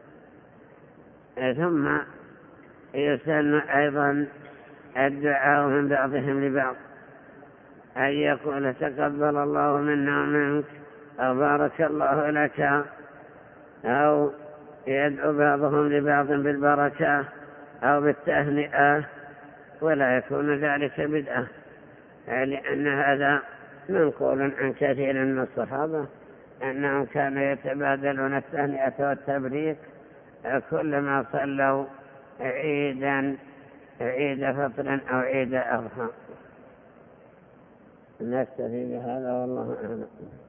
ثم يسن أيضا الدعاء من بعضهم لبعض، أن يقول: تقبل الله منا ومنك، أو بارك الله لك، أو يدعو بعضهم لبعض بالبركة أو بالتهنئة، ولا يكون ذلك بدعة، لأن هذا منقول عن كثير من الصحابة أنهم كانوا يتبادلون التهنئة والتبريك كلما صلوا عيد فطر أو عيد أضحى. نكتفي بهذا والله أعلم.